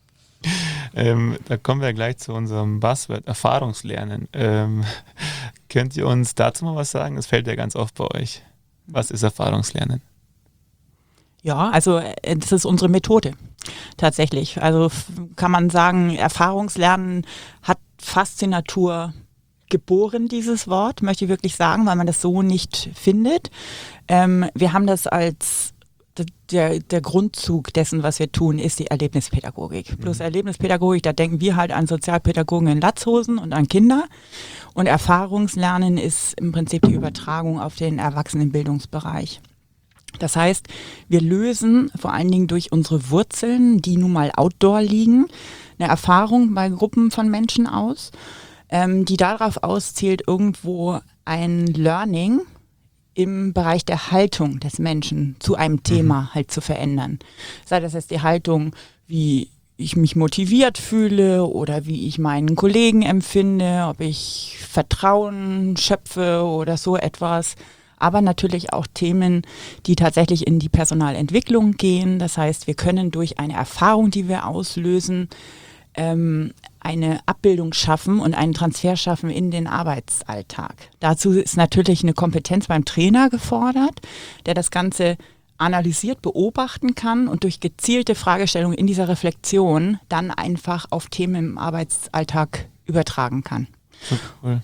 Da kommen wir gleich zu unserem Buzzword, Erfahrungslernen. Könnt ihr uns dazu mal was sagen? Das fällt ja ganz oft bei euch. Was ist Erfahrungslernen? Ja, also das ist unsere Methode. Tatsächlich. Also kann man sagen, Erfahrungslernen hat Faszinatur geboren, dieses Wort, möchte ich wirklich sagen, weil man das so nicht findet. Wir haben das als der Grundzug dessen, was wir tun, ist die Erlebnispädagogik. Bloß Erlebnispädagogik, da denken wir halt an Sozialpädagogen in Latzhosen und an Kinder. Und Erfahrungslernen ist im Prinzip die Übertragung auf den Erwachsenenbildungsbereich. Das heißt, wir lösen vor allen Dingen durch unsere Wurzeln, die nun mal outdoor liegen, eine Erfahrung bei Gruppen von Menschen aus, die darauf auszielt, irgendwo ein Learning im Bereich der Haltung des Menschen zu einem Thema halt zu verändern. Sei das jetzt die Haltung, wie ich mich motiviert fühle oder wie ich meinen Kollegen empfinde, ob ich Vertrauen schöpfe oder so etwas. Aber natürlich auch Themen, die tatsächlich in die Personalentwicklung gehen. Das heißt, wir können durch eine Erfahrung, die wir auslösen, eine Abbildung schaffen und einen Transfer schaffen in den Arbeitsalltag. Dazu ist natürlich eine Kompetenz beim Trainer gefordert, der das Ganze analysiert, beobachten kann und durch gezielte Fragestellungen in dieser Reflexion dann einfach auf Themen im Arbeitsalltag übertragen kann. Cool.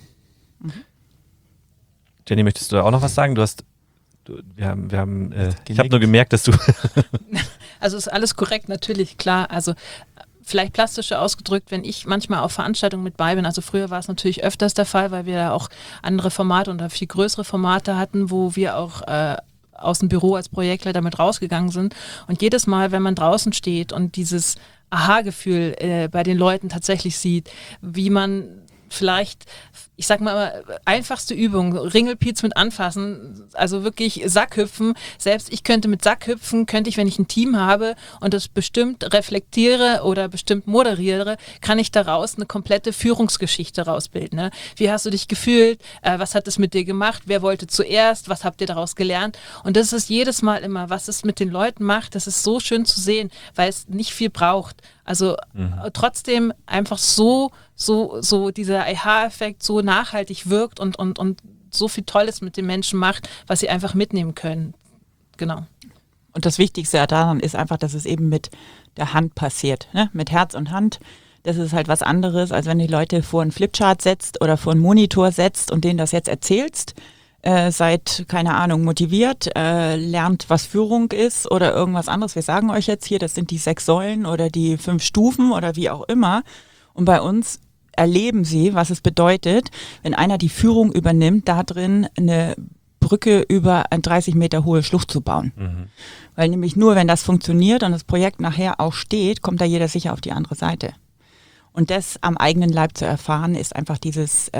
Jenny, möchtest du da auch noch was sagen? Ich habe nur gemerkt, dass du... Also ist alles korrekt, natürlich, klar. Also vielleicht plastischer ausgedrückt, wenn ich manchmal auf Veranstaltungen mit bei bin, also früher war es natürlich öfters der Fall, weil wir ja auch andere Formate oder viel größere Formate hatten, wo wir auch aus dem Büro als Projektleiter mit rausgegangen sind. Und jedes Mal, wenn man draußen steht und dieses Aha-Gefühl bei den Leuten tatsächlich sieht, wie man vielleicht, ich sag mal, einfachste Übung, Ringelpiez mit anfassen, also wirklich Sackhüpfen. Selbst ich könnte mit Sackhüpfen, könnte ich, wenn ich ein Team habe und das bestimmt reflektiere oder bestimmt moderiere, kann ich daraus eine komplette Führungsgeschichte rausbilden. Ne? Wie hast du dich gefühlt? Was hat es mit dir gemacht? Wer wollte zuerst? Was habt ihr daraus gelernt? Und das ist jedes Mal immer, was es mit den Leuten macht, das ist so schön zu sehen, weil es nicht viel braucht. Also trotzdem einfach so dieser Aha-Effekt so nachhaltig wirkt und so viel Tolles mit den Menschen macht, was sie einfach mitnehmen können. Genau. Und das Wichtigste daran ist einfach, dass es eben mit der Hand passiert, ne? Mit Herz und Hand. Das ist halt was anderes, als wenn du die Leute vor einen Flipchart setzt oder vor einen Monitor setzt und denen das jetzt erzählst. Seid, keine Ahnung, motiviert, lernt, was Führung ist oder irgendwas anderes. Wir sagen euch jetzt hier, das sind die 6 Säulen oder die 5 Stufen oder wie auch immer. Und bei uns erleben sie, was es bedeutet, wenn einer die Führung übernimmt, da drin eine Brücke über eine 30 Meter hohe Schlucht zu bauen. Weil nämlich nur, wenn das funktioniert und das Projekt nachher auch steht, kommt da jeder sicher auf die andere Seite. Und das am eigenen Leib zu erfahren, ist einfach dieses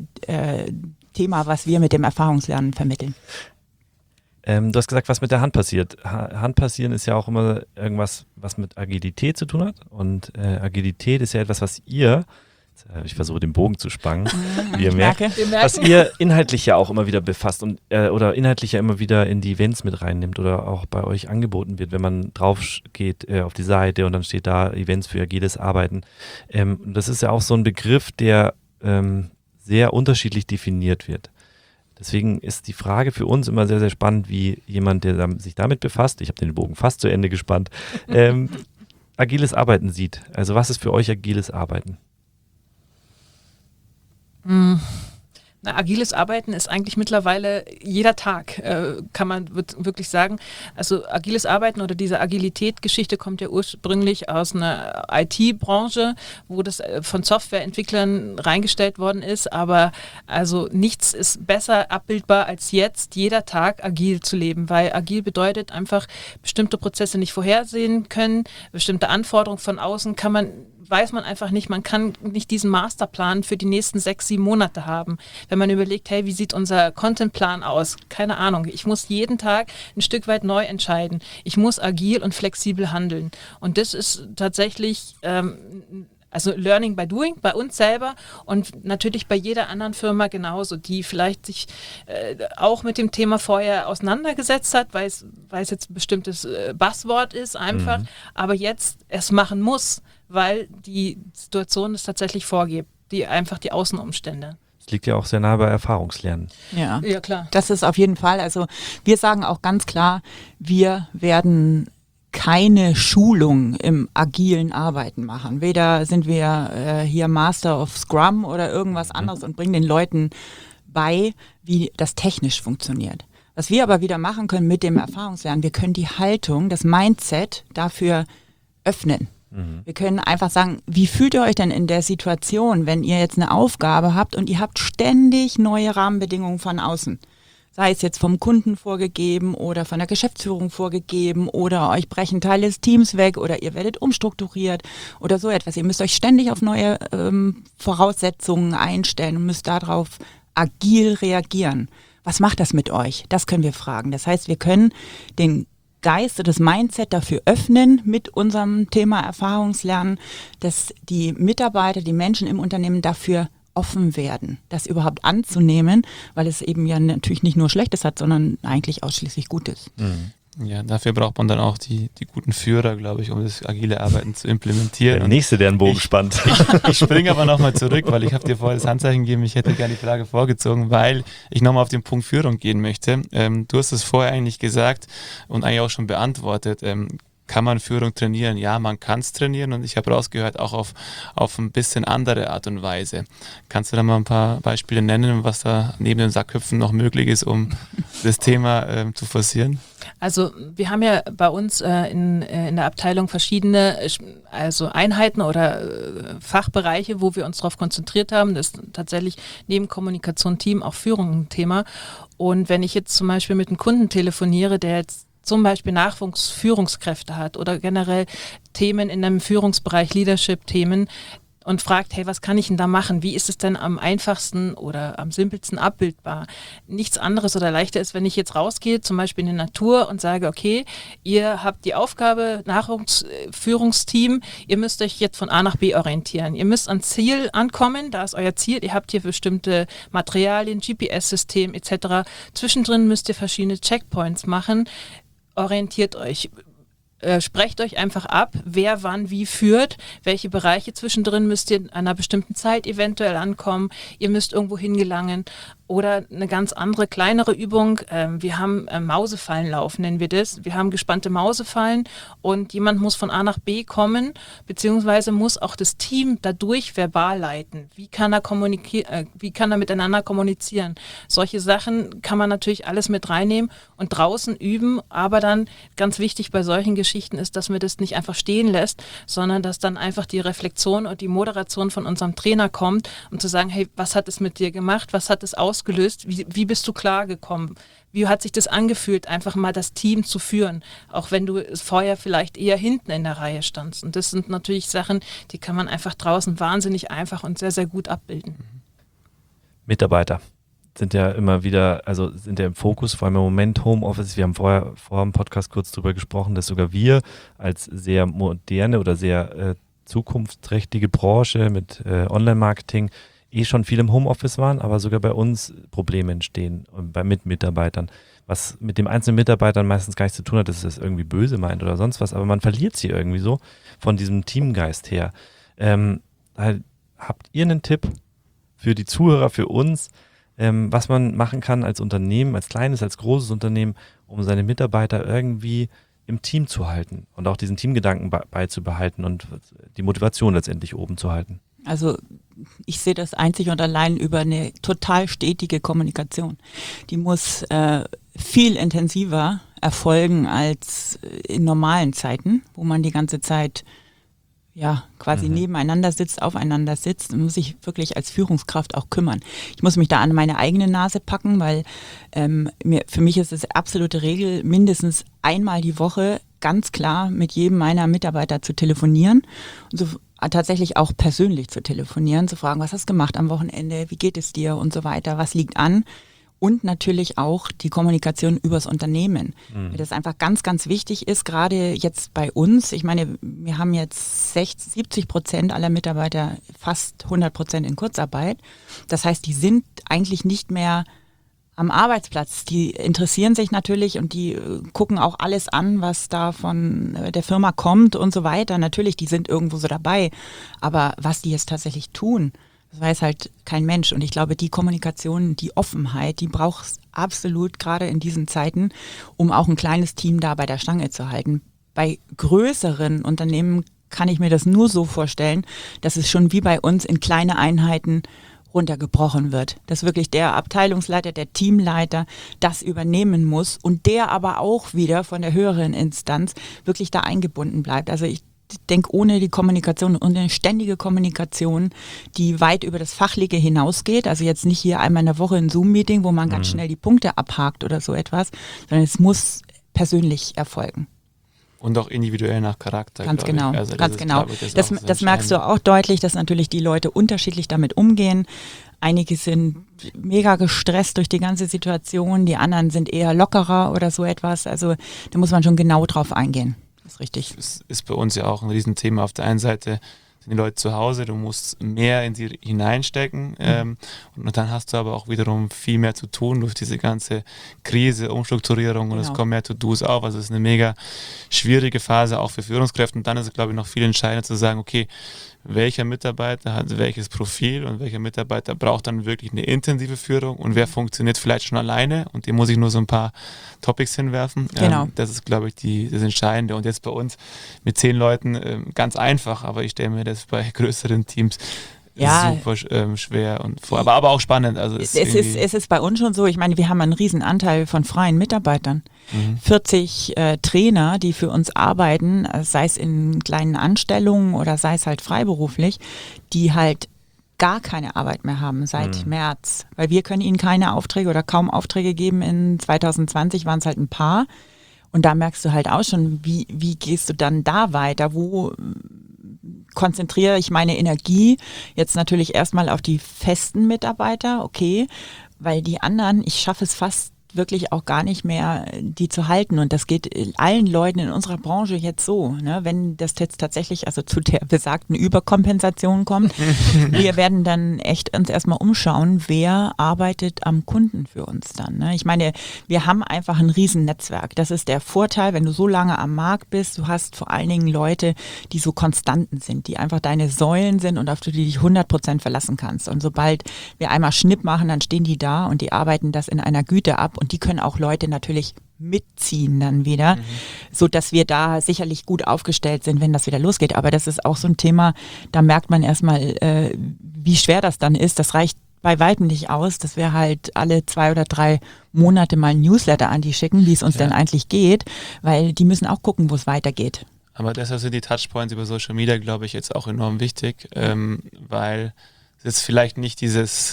Thema, was wir mit dem Erfahrungslernen vermitteln. Du hast gesagt, was mit der Hand passiert. Handpassieren ist ja auch immer irgendwas, was mit Agilität zu tun hat. Und Agilität ist ja etwas, was ihr, ich versuche den Bogen zu spannen, wie ihr merkt, was ihr inhaltlich ja auch immer wieder befasst und oder inhaltlich ja immer wieder in die Events mit reinnimmt oder auch bei euch angeboten wird, wenn man drauf geht auf die Seite und dann steht da Events für agiles Arbeiten. Das ist ja auch so ein Begriff, der sehr unterschiedlich definiert wird. Deswegen ist die Frage für uns immer sehr, sehr spannend, wie jemand, der sich damit befasst, ich habe den Bogen fast zu Ende gespannt, agiles Arbeiten sieht. Also was ist für euch agiles Arbeiten? Agiles Arbeiten ist eigentlich mittlerweile jeder Tag, kann man wirklich sagen. Also agiles Arbeiten oder diese Agilität-Geschichte kommt ja ursprünglich aus einer IT-Branche, wo das von Softwareentwicklern reingestellt worden ist. Aber also nichts ist besser abbildbar als jetzt, jeder Tag agil zu leben, weil agil bedeutet einfach, bestimmte Prozesse nicht vorhersehen können, bestimmte Anforderungen von außen weiß man einfach nicht, man kann nicht diesen Masterplan für die nächsten 6, 7 Monate haben. Wenn man überlegt, hey, wie sieht unser Contentplan aus? Keine Ahnung. Ich muss jeden Tag ein Stück weit neu entscheiden. Ich muss agil und flexibel handeln. Und das ist tatsächlich also Learning by Doing, bei uns selber und natürlich bei jeder anderen Firma genauso, die vielleicht sich auch mit dem Thema vorher auseinandergesetzt hat, weil es jetzt ein bestimmtes Buzzword ist einfach, aber jetzt es machen muss, weil die Situation es tatsächlich vorgibt, die Außenumstände. Es liegt ja auch sehr nahe bei Erfahrungslernen. Ja, klar. Das ist auf jeden Fall, also wir sagen auch ganz klar, wir werden keine Schulung im agilen Arbeiten machen. Weder sind wir hier Master of Scrum oder irgendwas anderes und bringen den Leuten bei, wie das technisch funktioniert. Was wir aber wieder machen können mit dem Erfahrungslernen, wir können die Haltung, das Mindset dafür öffnen. Wir können einfach sagen, wie fühlt ihr euch denn in der Situation, wenn ihr jetzt eine Aufgabe habt und ihr habt ständig neue Rahmenbedingungen von außen? Sei es jetzt vom Kunden vorgegeben oder von der Geschäftsführung vorgegeben oder euch brechen Teile des Teams weg oder ihr werdet umstrukturiert oder so etwas. Ihr müsst euch ständig auf neue Voraussetzungen einstellen und müsst darauf agil reagieren. Was macht das mit euch? Das können wir fragen. Das heißt, wir können den Geist oder das Mindset dafür öffnen mit unserem Thema Erfahrungslernen, dass die Mitarbeiter, die Menschen im Unternehmen dafür offen werden, das überhaupt anzunehmen, weil es eben ja natürlich nicht nur Schlechtes hat, sondern eigentlich ausschließlich Gutes. Ja, dafür braucht man dann auch die guten Führer, glaube ich, um das agile Arbeiten zu implementieren. Der Nächste, der einen Bogen spannt. Ich springe aber nochmal zurück, weil ich habe dir vorher das Handzeichen gegeben, ich hätte gerne die Frage vorgezogen, weil ich nochmal auf den Punkt Führung gehen möchte. Du hast es vorher eigentlich gesagt und eigentlich auch schon beantwortet. Kann man Führung trainieren? Ja, man kann es trainieren und ich habe rausgehört, auch auf ein bisschen andere Art und Weise. Kannst du da mal ein paar Beispiele nennen, was da neben den Sackköpfen noch möglich ist, um das Thema zu forcieren? Also wir haben ja bei uns in der Abteilung verschiedene Einheiten oder Fachbereiche, wo wir uns darauf konzentriert haben. Das ist tatsächlich neben Kommunikation, Team auch Führung ein Thema. Und wenn ich jetzt zum Beispiel mit einem Kunden telefoniere, der jetzt zum Beispiel Nachwuchsführungskräfte hat oder generell Themen in einem Führungsbereich, Leadership-Themen und fragt, hey, was kann ich denn da machen? Wie ist es denn am einfachsten oder am simpelsten abbildbar? Nichts anderes oder leichter ist, wenn ich jetzt rausgehe, zum Beispiel in die Natur und sage, okay, ihr habt die Aufgabe, Nachwuchsführungsteam, ihr müsst euch jetzt von A nach B orientieren. Ihr müsst ans Ziel ankommen, da ist euer Ziel, ihr habt hier bestimmte Materialien, GPS-System etc. Zwischendrin müsst ihr verschiedene Checkpoints machen, orientiert euch. Sprecht euch einfach ab, wer wann wie führt, welche Bereiche zwischendrin müsst ihr in einer bestimmten Zeit eventuell ankommen, ihr müsst irgendwo hingelangen oder eine ganz andere, kleinere Übung. Wir haben Mausefallen laufen, nennen wir das. Wir haben gespannte Mausefallen und jemand muss von A nach B kommen, beziehungsweise muss auch das Team dadurch verbal leiten. Wie kann er miteinander kommunizieren? Solche Sachen kann man natürlich alles mit reinnehmen und draußen üben, aber dann ganz wichtig bei solchen Geschichten ist, dass man das nicht einfach stehen lässt, sondern dass dann einfach die Reflexion und die Moderation von unserem Trainer kommt, um zu sagen, hey, was hat es mit dir gemacht? Was hat es ausgelöst? Wie bist du klargekommen? Wie hat sich das angefühlt, einfach mal das Team zu führen, auch wenn du vorher vielleicht eher hinten in der Reihe standst? Und das sind natürlich Sachen, die kann man einfach draußen wahnsinnig einfach und sehr, sehr gut abbilden. Mitarbeiter sind ja immer wieder, also sind ja im Fokus, vor allem im Moment Homeoffice. Wir haben vor dem Podcast kurz drüber gesprochen, dass sogar wir als sehr moderne oder sehr zukunftsträchtige Branche mit Online-Marketing schon viel im Homeoffice waren, aber sogar bei uns Probleme entstehen mit Mitarbeitern. Was mit dem einzelnen Mitarbeitern meistens gar nichts zu tun hat, dass es irgendwie böse meint oder sonst was, aber man verliert sie irgendwie so von diesem Teamgeist her. Habt ihr einen Tipp für die Zuhörer, für uns, was man machen kann als Unternehmen, als kleines, als großes Unternehmen, um seine Mitarbeiter irgendwie im Team zu halten und auch diesen Teamgedanken beizubehalten und die Motivation letztendlich oben zu halten? Also ich sehe das einzig und allein über eine total stetige Kommunikation. Die muss viel intensiver erfolgen als in normalen Zeiten, wo man die ganze Zeit quasi nebeneinander sitzt, aufeinander sitzt, und muss sich wirklich als Führungskraft auch kümmern. Ich muss mich da an meine eigene Nase packen, weil für mich ist es absolute Regel, mindestens einmal die Woche ganz klar mit jedem meiner Mitarbeiter zu telefonieren und so tatsächlich auch persönlich zu telefonieren, zu fragen, was hast du gemacht am Wochenende, wie geht es dir und so weiter, was liegt an. Und natürlich auch die Kommunikation übers Unternehmen. Weil das einfach ganz, ganz wichtig ist, gerade jetzt bei uns. Ich meine, wir haben jetzt 70% aller Mitarbeiter, fast 100% in Kurzarbeit. Das heißt, die sind eigentlich nicht mehr am Arbeitsplatz. Die interessieren sich natürlich und die gucken auch alles an, was da von der Firma kommt und so weiter. Natürlich, die sind irgendwo so dabei. Aber was die jetzt tatsächlich tun, das weiß halt kein Mensch. Und ich glaube, die Kommunikation, die Offenheit, die braucht es absolut gerade in diesen Zeiten, um auch ein kleines Team da bei der Stange zu halten. bei größeren Unternehmen kann ich mir das nur so vorstellen, dass es schon wie bei uns in kleine Einheiten runtergebrochen wird. Dass wirklich der Abteilungsleiter, der Teamleiter das übernehmen muss und der aber auch wieder von der höheren Instanz wirklich da eingebunden bleibt. Also ich denke, ohne die Kommunikation und eine ständige Kommunikation, die weit über das Fachliche hinausgeht, also jetzt nicht hier einmal in der Woche ein Zoom-Meeting, wo man ganz schnell die Punkte abhakt oder so etwas, sondern es muss persönlich erfolgen. Und auch individuell nach Charakter. Ganz genau, also ganz genau. Das merkst du auch deutlich, dass natürlich die Leute unterschiedlich damit umgehen. Einige sind mega gestresst durch die ganze Situation, die anderen sind eher lockerer oder so etwas. Also da muss man schon genau drauf eingehen. Das ist richtig. Das ist bei uns ja auch ein Riesenthema. Auf der einen Seite sind die Leute zu Hause, du musst mehr in sie hineinstecken und dann hast du aber auch wiederum viel mehr zu tun durch diese ganze Krise, Umstrukturierung und es kommen mehr To-Dos auf. Also es ist eine mega schwierige Phase auch für Führungskräfte und dann ist es, glaube ich, noch viel entscheidender zu sagen, okay, welcher Mitarbeiter hat welches Profil und welcher Mitarbeiter braucht dann wirklich eine intensive Führung und wer funktioniert vielleicht schon alleine und dem muss ich nur so ein paar Topics hinwerfen. Genau. Das ist, glaube ich, das Entscheidende. Und jetzt bei uns mit 10 Leuten ganz einfach, aber ich stelle mir das bei größeren Teams super schwer und vor, aber auch spannend. Also es ist bei uns schon so, ich meine, wir haben einen riesen Anteil von freien Mitarbeitern. 40 Trainer, die für uns arbeiten, sei es in kleinen Anstellungen oder sei es halt freiberuflich, die halt gar keine Arbeit mehr haben seit März, weil wir können ihnen keine Aufträge oder kaum Aufträge geben. In 2020 waren es halt ein paar und da merkst du halt auch schon, wie gehst du dann da weiter, wo konzentriere ich meine Energie jetzt natürlich erstmal auf die festen Mitarbeiter, okay, weil die anderen, ich schaffe es fast wirklich auch gar nicht mehr, die zu halten. Und das geht allen Leuten in unserer Branche jetzt so, ne? Wenn das jetzt tatsächlich also zu der besagten Überkompensation kommt, wir werden dann echt uns erstmal umschauen, wer arbeitet am Kunden für uns dann. Ne? Ich meine, wir haben einfach ein Riesennetzwerk. Das ist der Vorteil, wenn du so lange am Markt bist. Du hast vor allen Dingen Leute, die so Konstanten sind, die einfach deine Säulen sind und auf die du dich 100% verlassen kannst. Und sobald wir einmal Schnipp machen, dann stehen die da und die arbeiten das in einer Güte ab. Und die können auch Leute natürlich mitziehen dann wieder, so dass wir da sicherlich gut aufgestellt sind, wenn das wieder losgeht. Aber das ist auch so ein Thema, da merkt man erstmal, wie schwer das dann ist. Das reicht bei weitem nicht aus, dass wir halt alle 2 oder 3 Monate mal ein Newsletter an die schicken, wie es uns denn eigentlich geht, weil die müssen auch gucken, wo es weitergeht. Aber deshalb sind die Touchpoints über Social Media, glaube ich, jetzt auch enorm wichtig, weil es ist vielleicht nicht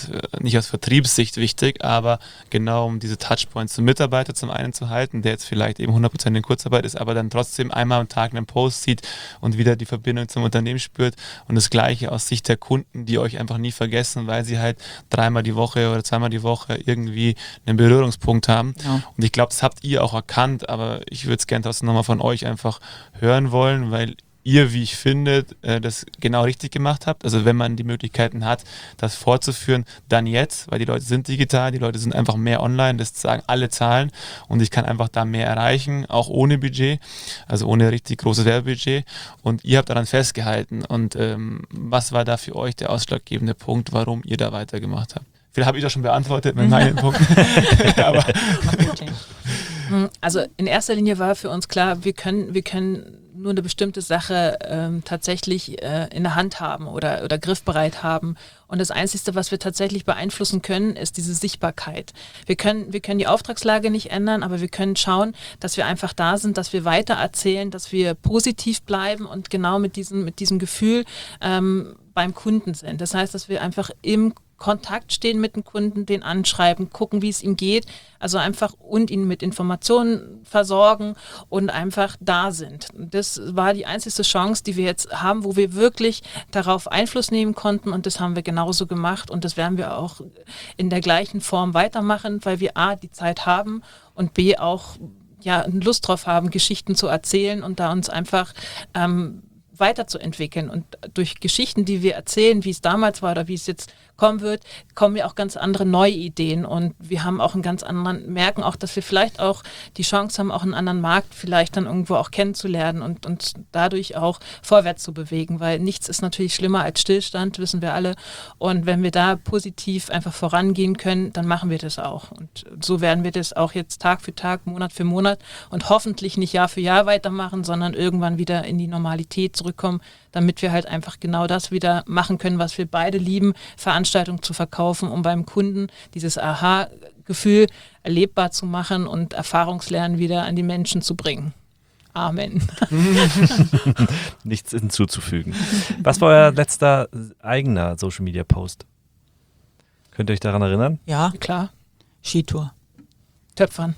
aus Vertriebssicht wichtig, aber genau um diese Touchpoints zum Mitarbeiter zum einen zu halten, der jetzt vielleicht eben 100% in Kurzarbeit ist, aber dann trotzdem einmal am Tag einen Post sieht und wieder die Verbindung zum Unternehmen spürt und das Gleiche aus Sicht der Kunden, die euch einfach nie vergessen, weil sie halt 3-mal die Woche oder 2-mal die Woche irgendwie einen Berührungspunkt haben. Ja. Und ich glaube, das habt ihr auch erkannt, aber ich würde es gerne trotzdem nochmal von euch einfach hören wollen, weil ihr, wie ich finde, das genau richtig gemacht habt. Also wenn man die Möglichkeiten hat, das fortzuführen, dann jetzt, weil die Leute sind digital, die Leute sind einfach mehr online, das sagen alle Zahlen und ich kann einfach da mehr erreichen, auch ohne Budget, also ohne richtig großes Werbebudget und ihr habt daran festgehalten und was war da für euch der ausschlaggebende Punkt, warum ihr da weitergemacht habt? Vielleicht habe ich das schon beantwortet mit meinen Punkten. Aber also in erster Linie war für uns klar, wir können nur eine bestimmte Sache tatsächlich in der Hand haben oder griffbereit haben. Und das Einzige, was wir tatsächlich beeinflussen können, ist diese Sichtbarkeit. Wir können die Auftragslage nicht ändern, aber wir können schauen, dass wir einfach da sind, dass wir weiter erzählen, dass wir positiv bleiben und genau mit diesem Gefühl beim Kunden sind. Das heißt, dass wir einfach im Kontakt stehen mit dem Kunden, den anschreiben, gucken, wie es ihm geht, also einfach und ihn mit Informationen versorgen und einfach da sind. Das war die einzige Chance, die wir jetzt haben, wo wir wirklich darauf Einfluss nehmen konnten und das haben wir genauso gemacht und das werden wir auch in der gleichen Form weitermachen, weil wir A, die Zeit haben und B, auch Lust drauf haben, Geschichten zu erzählen und da uns einfach weiterzuentwickeln. Und durch Geschichten, die wir erzählen, wie es damals war oder wie es jetzt kommen wird, kommen ja auch ganz andere neue Ideen. Und wir haben auch einen ganz anderen, merken auch, dass wir vielleicht auch die Chance haben, auch einen anderen Markt vielleicht dann irgendwo auch kennenzulernen und uns dadurch auch vorwärts zu bewegen. Weil nichts ist natürlich schlimmer als Stillstand, wissen wir alle. Und wenn wir da positiv einfach vorangehen können, dann machen wir das auch. Und so werden wir das auch jetzt Tag für Tag, Monat für Monat und hoffentlich nicht Jahr für Jahr weitermachen, sondern irgendwann wieder in die Normalität zurückkommen, damit wir halt einfach genau das wieder machen können, was wir beide lieben, Veranstaltungen zu verkaufen, um beim Kunden dieses Aha-Gefühl erlebbar zu machen und Erfahrungslernen wieder an die Menschen zu bringen. Amen. Nichts hinzuzufügen. Was war euer letzter eigener Social-Media-Post? Könnt ihr euch daran erinnern? Ja, Klar, Skitour. Töpfern.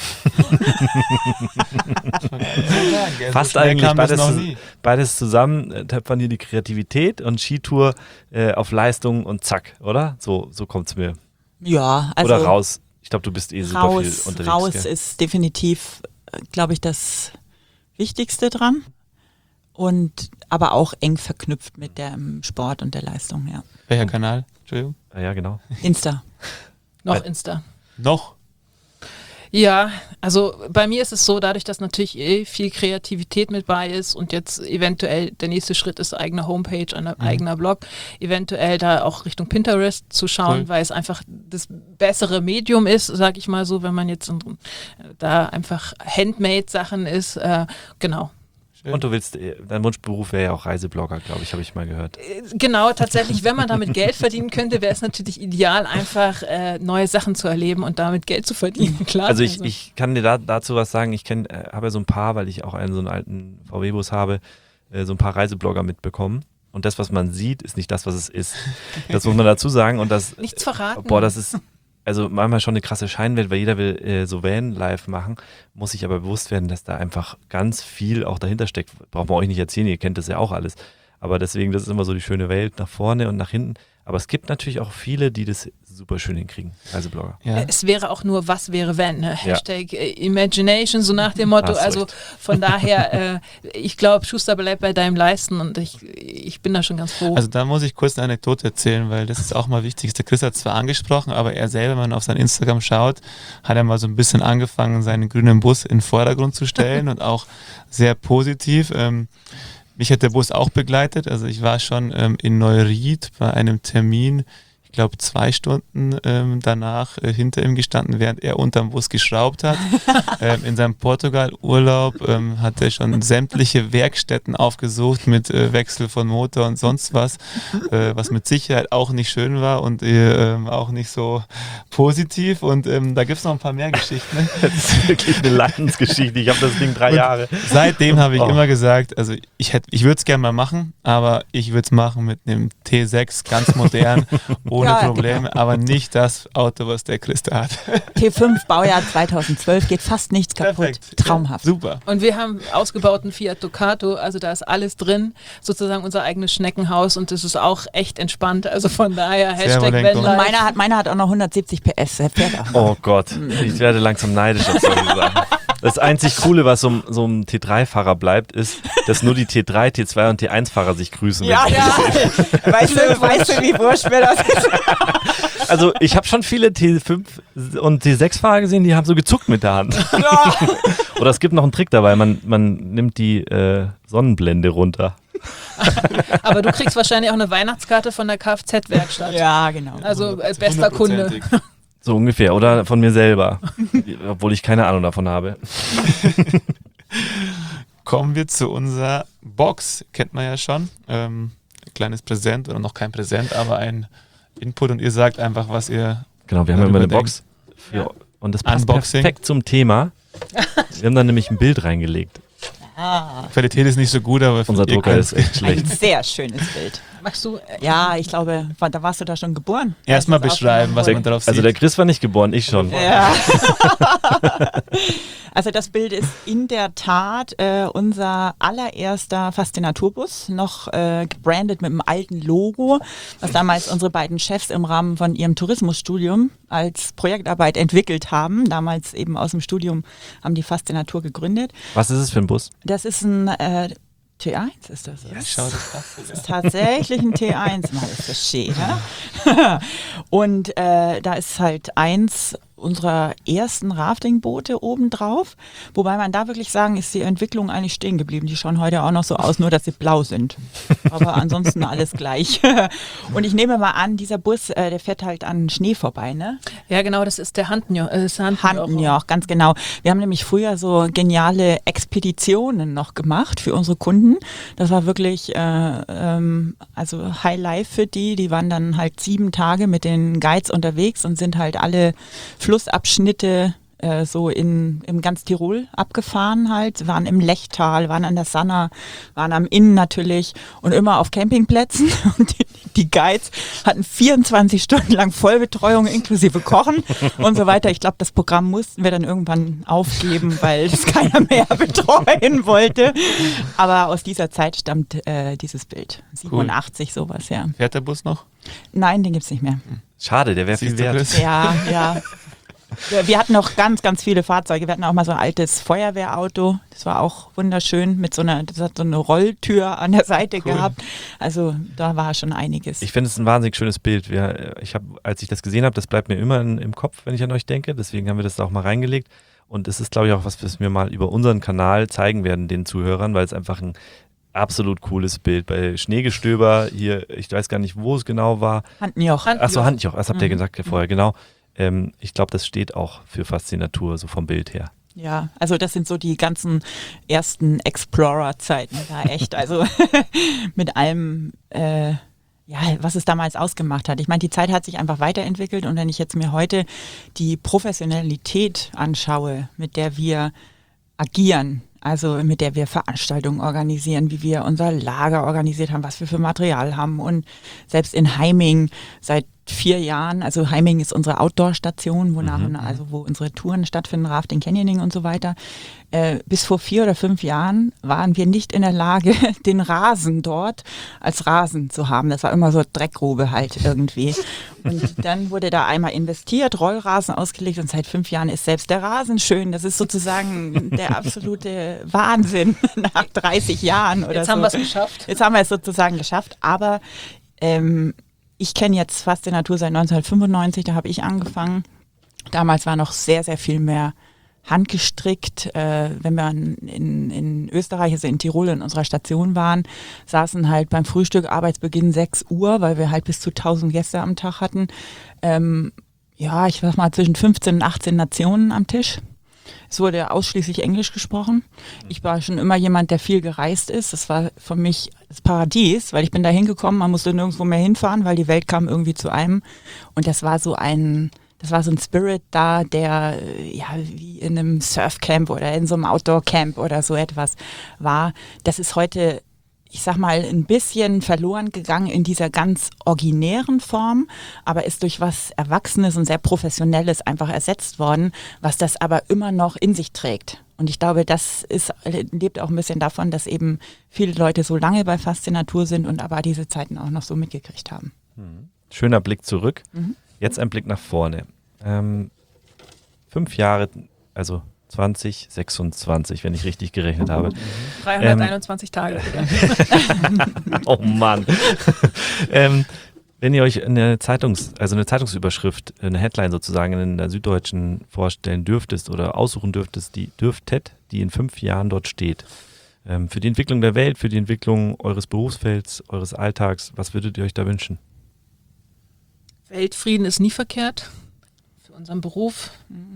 Fast so schnell eigentlich kam das noch nie. beides zusammen, Töpfern hier die Kreativität und Skitour auf Leistung und zack, oder? So kommt es mir. Ja, also Oder raus. Ich glaube, du bist super viel unterwegs. Raus gell? ist definitiv, glaube ich, das Wichtigste dran. Und aber auch eng verknüpft mit dem Sport und der Leistung, ja. Welcher Kanal? Entschuldigung. Ja, genau. Insta. Noch Insta. Noch? Ja, also bei mir ist es so, dadurch, dass natürlich viel Kreativität mit bei ist und jetzt eventuell der nächste Schritt ist eigene Homepage, ein eigener Blog, eventuell da auch Richtung Pinterest zu schauen, weil es einfach das bessere Medium ist, sag ich mal so, wenn man jetzt da einfach Handmade-Sachen ist, genau. Und du willst, dein Wunschberuf wäre ja auch Reiseblogger, glaube ich, habe ich mal gehört. Genau, tatsächlich, wenn man damit Geld verdienen könnte, wäre es natürlich ideal, einfach neue Sachen zu erleben und damit Geld zu verdienen, klar. Also ich kann dir dazu was sagen, ich habe ja so ein paar, weil ich auch so einen alten VW-Bus habe, so ein paar Reiseblogger mitbekommen. Und das, was man sieht, ist nicht das, was es ist. Das muss man dazu sagen. Und das, nichts verraten. Boah, das ist also manchmal schon eine krasse Scheinwelt, weil jeder will so Van-Life machen, muss sich aber bewusst werden, dass da einfach ganz viel auch dahinter steckt. Braucht man euch nicht erzählen, ihr kennt das ja auch alles. Aber deswegen, das ist immer so die schöne Welt nach vorne und nach hinten. Aber es gibt natürlich auch viele, die das super schön hinkriegen, Reiseblogger. Ja. Es wäre auch nur, was wäre wenn, ne? Hashtag Imagination, so nach dem Motto. Also von daher, ich glaube, Schuster bleibt bei deinem Leisten und ich bin da schon ganz froh. Also da muss ich kurz eine Anekdote erzählen, weil das ist auch mal wichtig. Der Chris hat es zwar angesprochen, aber er selber, wenn man auf sein Instagram schaut, hat er mal so ein bisschen angefangen, seinen grünen Bus in den Vordergrund zu stellen und auch sehr positiv. Mich hat der Bus auch begleitet, also ich war schon in Neuried bei einem Termin, ich glaube 2 Stunden danach hinter ihm gestanden, während er unterm Bus geschraubt hat. In seinem Portugal-Urlaub hat er schon sämtliche Werkstätten aufgesucht mit Wechsel von Motor und sonst was mit Sicherheit auch nicht schön war und auch nicht so positiv. Und da gibt es noch ein paar mehr Geschichten. Das ist wirklich eine Leidensgeschichte. Ich habe das Ding 3 Jahre. Seitdem habe ich immer gesagt, also ich würde es gerne mal machen, aber ich würde es machen mit einem T6, ganz modern, ohne Probleme, aber nicht das Auto, was der Chris da hat. T5, Baujahr 2012, geht fast nichts kaputt. Perfekt. Traumhaft. Ja, super. Und wir haben ausgebauten Fiat Ducato, also da ist alles drin, sozusagen unser eigenes Schneckenhaus und das ist auch echt entspannt, also von daher Hashtag Vanlife. Und meiner hat auch noch 170 PS. Er fährt auch. Oh Gott, ich werde langsam neidisch auf solche Sachen. Das einzig Coole, was so einem T3-Fahrer bleibt, ist, dass nur die T3, T2 und T1-Fahrer sich grüßen. Ja. Weißt du, wie wurscht mir das ist? Also ich habe schon viele T5 und T6-Fahrer gesehen, die haben so gezuckt mit der Hand. Ja. Oder es gibt noch einen Trick dabei, man nimmt die Sonnenblende runter. Aber du kriegst wahrscheinlich auch eine Weihnachtskarte von der Kfz-Werkstatt. Ja, genau. Also als bester Kunde. So ungefähr. Oder von mir selber. Obwohl ich keine Ahnung davon habe. Kommen wir zu unserer Box. Kennt man ja schon. Kleines Präsent oder noch kein Präsent, aber ein Input und ihr sagt einfach, was ihr. Genau, wir haben immer eine Box. Und das passt Unboxing. perfekt zum Thema. Wir haben da nämlich ein Bild reingelegt. Qualität ist nicht so gut, aber Unser Drucker ist echt Ein schlecht. sehr schönes Bild. Magst du? Ja, ich glaube, da warst du da schon geboren. Erstmal Das ist beschreiben, was auch man darauf sieht. Also der Chris war nicht geboren, ich schon. Ja. Also das Bild ist in der Tat unser allererster Faszinaturbus, noch gebrandet mit einem alten Logo, was damals unsere beiden Chefs im Rahmen von ihrem Tourismusstudium als Projektarbeit entwickelt haben. Damals eben aus dem Studium haben die Faszinatur gegründet. Was ist es für ein Bus? Das ist ein T1 ist das. Ja, schau das an. Das ist tatsächlich ein T1, mal ist das schön, ne? Und da ist halt eins unserer ersten Raftingboote obendrauf, wobei man da wirklich sagen, ist die Entwicklung eigentlich stehen geblieben. Die schauen heute auch noch so aus, nur dass sie blau sind. Aber ansonsten alles gleich. Und ich nehme mal an, dieser Bus, der fährt halt an Schnee vorbei, ne? Ja, genau, das ist der Handnjoch. Handnjoch, ganz genau. Wir haben nämlich früher so geniale Expeditionen noch gemacht für unsere Kunden. Das war wirklich also High Life für die. Die waren dann halt 7 Tage mit den Guides unterwegs und sind halt alle Flussabschnitte so im ganz Tirol abgefahren halt, waren im Lechtal, waren an der Sanna, waren am Inn natürlich und immer auf Campingplätzen und die Guides hatten 24 Stunden lang Vollbetreuung inklusive Kochen und so weiter. Ich glaube, das Programm mussten wir dann irgendwann aufgeben, weil es keiner mehr betreuen wollte. Aber aus dieser Zeit stammt dieses Bild. 87 sowas, ja. Fährt der Bus noch? Nein, den gibt's nicht mehr. Schade, der wäre viel wert. Ja. Wir hatten noch ganz, ganz viele Fahrzeuge. Wir hatten auch mal so ein altes Feuerwehrauto. Das war auch wunderschön. Das hat so eine Rolltür an der Seite gehabt. Also da war schon einiges. Ich finde es ein wahnsinnig schönes Bild. Als ich das gesehen habe, das bleibt mir immer im Kopf, wenn ich an euch denke. Deswegen haben wir das da auch mal reingelegt. Und es ist, glaube ich, auch was wir mal über unseren Kanal zeigen werden, den Zuhörern, weil es einfach ein absolut cooles Bild. Bei Schneegestöber hier, ich weiß gar nicht, wo es genau war. Handnjoch. Achso, Handnjoch, das habt ihr gesagt vorher, genau. Ich glaube, das steht auch für Faszinatur, so vom Bild her. Ja, also das sind so die ganzen ersten Explorer-Zeiten da echt. Also mit allem, was es damals ausgemacht hat. Ich meine, die Zeit hat sich einfach weiterentwickelt und wenn ich jetzt mir heute die Professionalität anschaue, mit der wir agieren, also mit der wir Veranstaltungen organisieren, wie wir unser Lager organisiert haben, was wir für Material haben und selbst in Heiming seit 4 Jahren, also Heiming ist unsere Outdoor-Station, wo unsere Touren stattfinden, Rafting, Canyoning und so weiter. Bis vor 4 oder 5 Jahren waren wir nicht in der Lage, den Rasen dort als Rasen zu haben. Das war immer so Dreckgrube halt irgendwie. Und dann wurde da einmal investiert, Rollrasen ausgelegt und seit 5 Jahren ist selbst der Rasen schön. Das ist sozusagen der absolute Wahnsinn nach 30 Jahren oder so. Jetzt haben wir es geschafft. Jetzt haben wir es sozusagen geschafft, aber ich kenne jetzt Faszinatur seit 1995, da habe ich angefangen. Damals war noch sehr, sehr viel mehr handgestrickt. Wenn wir in Österreich, also in Tirol in unserer Station waren, saßen halt beim Frühstück Arbeitsbeginn 6 Uhr, weil wir halt bis zu 1000 Gäste am Tag hatten. Ich sag mal zwischen 15 und 18 Nationen am Tisch. Es wurde ausschließlich Englisch gesprochen. Ich war schon immer jemand, der viel gereist ist. Das war für mich das Paradies, weil ich bin da hingekommen, man musste nirgendwo mehr hinfahren, weil die Welt kam irgendwie zu einem. Und das war so ein Spirit da, der wie in einem Surfcamp oder in so einem Outdoor-Camp oder so etwas war. Das ist heute, ich sag mal, ein bisschen verloren gegangen in dieser ganz originären Form, aber ist durch was Erwachsenes und sehr Professionelles einfach ersetzt worden, was das aber immer noch in sich trägt. Und ich glaube, lebt auch ein bisschen davon, dass eben viele Leute so lange bei Faszinatur sind und aber diese Zeiten auch noch so mitgekriegt haben. Schöner Blick zurück. Jetzt ein Blick nach vorne. 5 Jahre, also 2026, wenn ich richtig gerechnet habe. 321 Tage. Oh Mann. Wenn ihr euch eine Zeitungsüberschrift, eine Headline sozusagen in der Süddeutschen vorstellen dürftest oder aussuchen dürftet, die in 5 Jahren dort steht, für die Entwicklung der Welt, für die Entwicklung eures Berufsfelds, eures Alltags, was würdet ihr euch da wünschen? Weltfrieden ist nie verkehrt für unseren Beruf.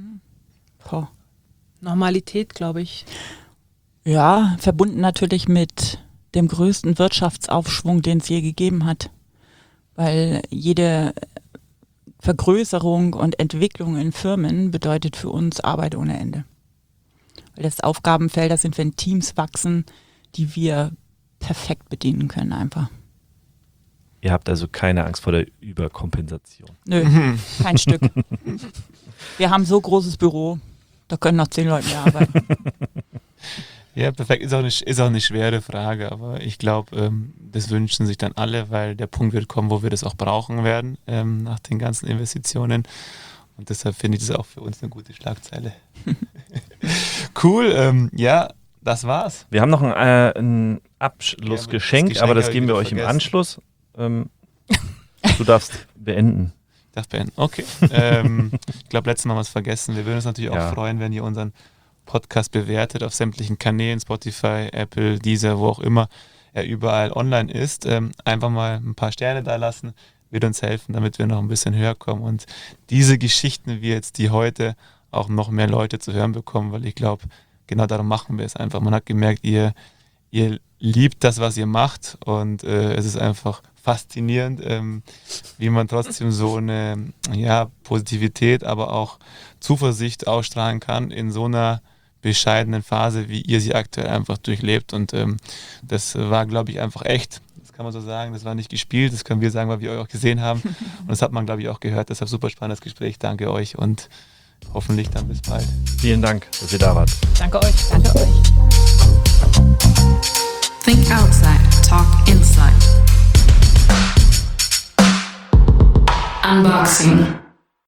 Normalität, glaube ich. Ja, verbunden natürlich mit dem größten Wirtschaftsaufschwung, den es je gegeben hat. Weil jede Vergrößerung und Entwicklung in Firmen bedeutet für uns Arbeit ohne Ende. Weil das Aufgabenfelder sind, wenn Teams wachsen, die wir perfekt bedienen können einfach. Ihr habt also keine Angst vor der Überkompensation? Nö, kein Stück. Wir haben so großes Büro, da können noch 10 Leute mehr arbeiten. Ja, perfekt. Ist auch eine schwere Frage, aber ich glaube, das wünschen sich dann alle, weil der Punkt wird kommen, wo wir das auch brauchen werden, nach den ganzen Investitionen. Und deshalb finde ich das auch für uns eine gute Schlagzeile. Cool. das war's. Wir haben noch ein Abschlussgeschenk, aber das geben wir euch im Anschluss. Du darfst beenden. Okay. Ich glaube, letztes Mal haben wir es vergessen. Wir würden uns natürlich auch freuen, wenn ihr unseren Podcast bewertet auf sämtlichen Kanälen, Spotify, Apple, Deezer, wo auch immer er überall online ist. Einfach mal ein paar Sterne da lassen, wird uns helfen, damit wir noch ein bisschen höher kommen und diese Geschichten wie jetzt die heute auch noch mehr Leute zu hören bekommen, weil ich glaube, genau darum machen wir es einfach. Man hat gemerkt, ihr liebt das, was ihr macht und es ist einfach faszinierend, wie man trotzdem so eine Positivität, aber auch Zuversicht ausstrahlen kann in so einer bescheidenen Phase, wie ihr sie aktuell einfach durchlebt. Und das war, glaube ich, einfach echt. Das kann man so sagen. Das war nicht gespielt. Das können wir sagen, weil wir euch auch gesehen haben. Und das hat man, glaube ich, auch gehört. Deshalb super spannendes Gespräch. Danke euch und hoffentlich dann bis bald. Vielen Dank, dass ihr da wart. Danke euch. Danke euch. Think outside, talk inside. Unboxing.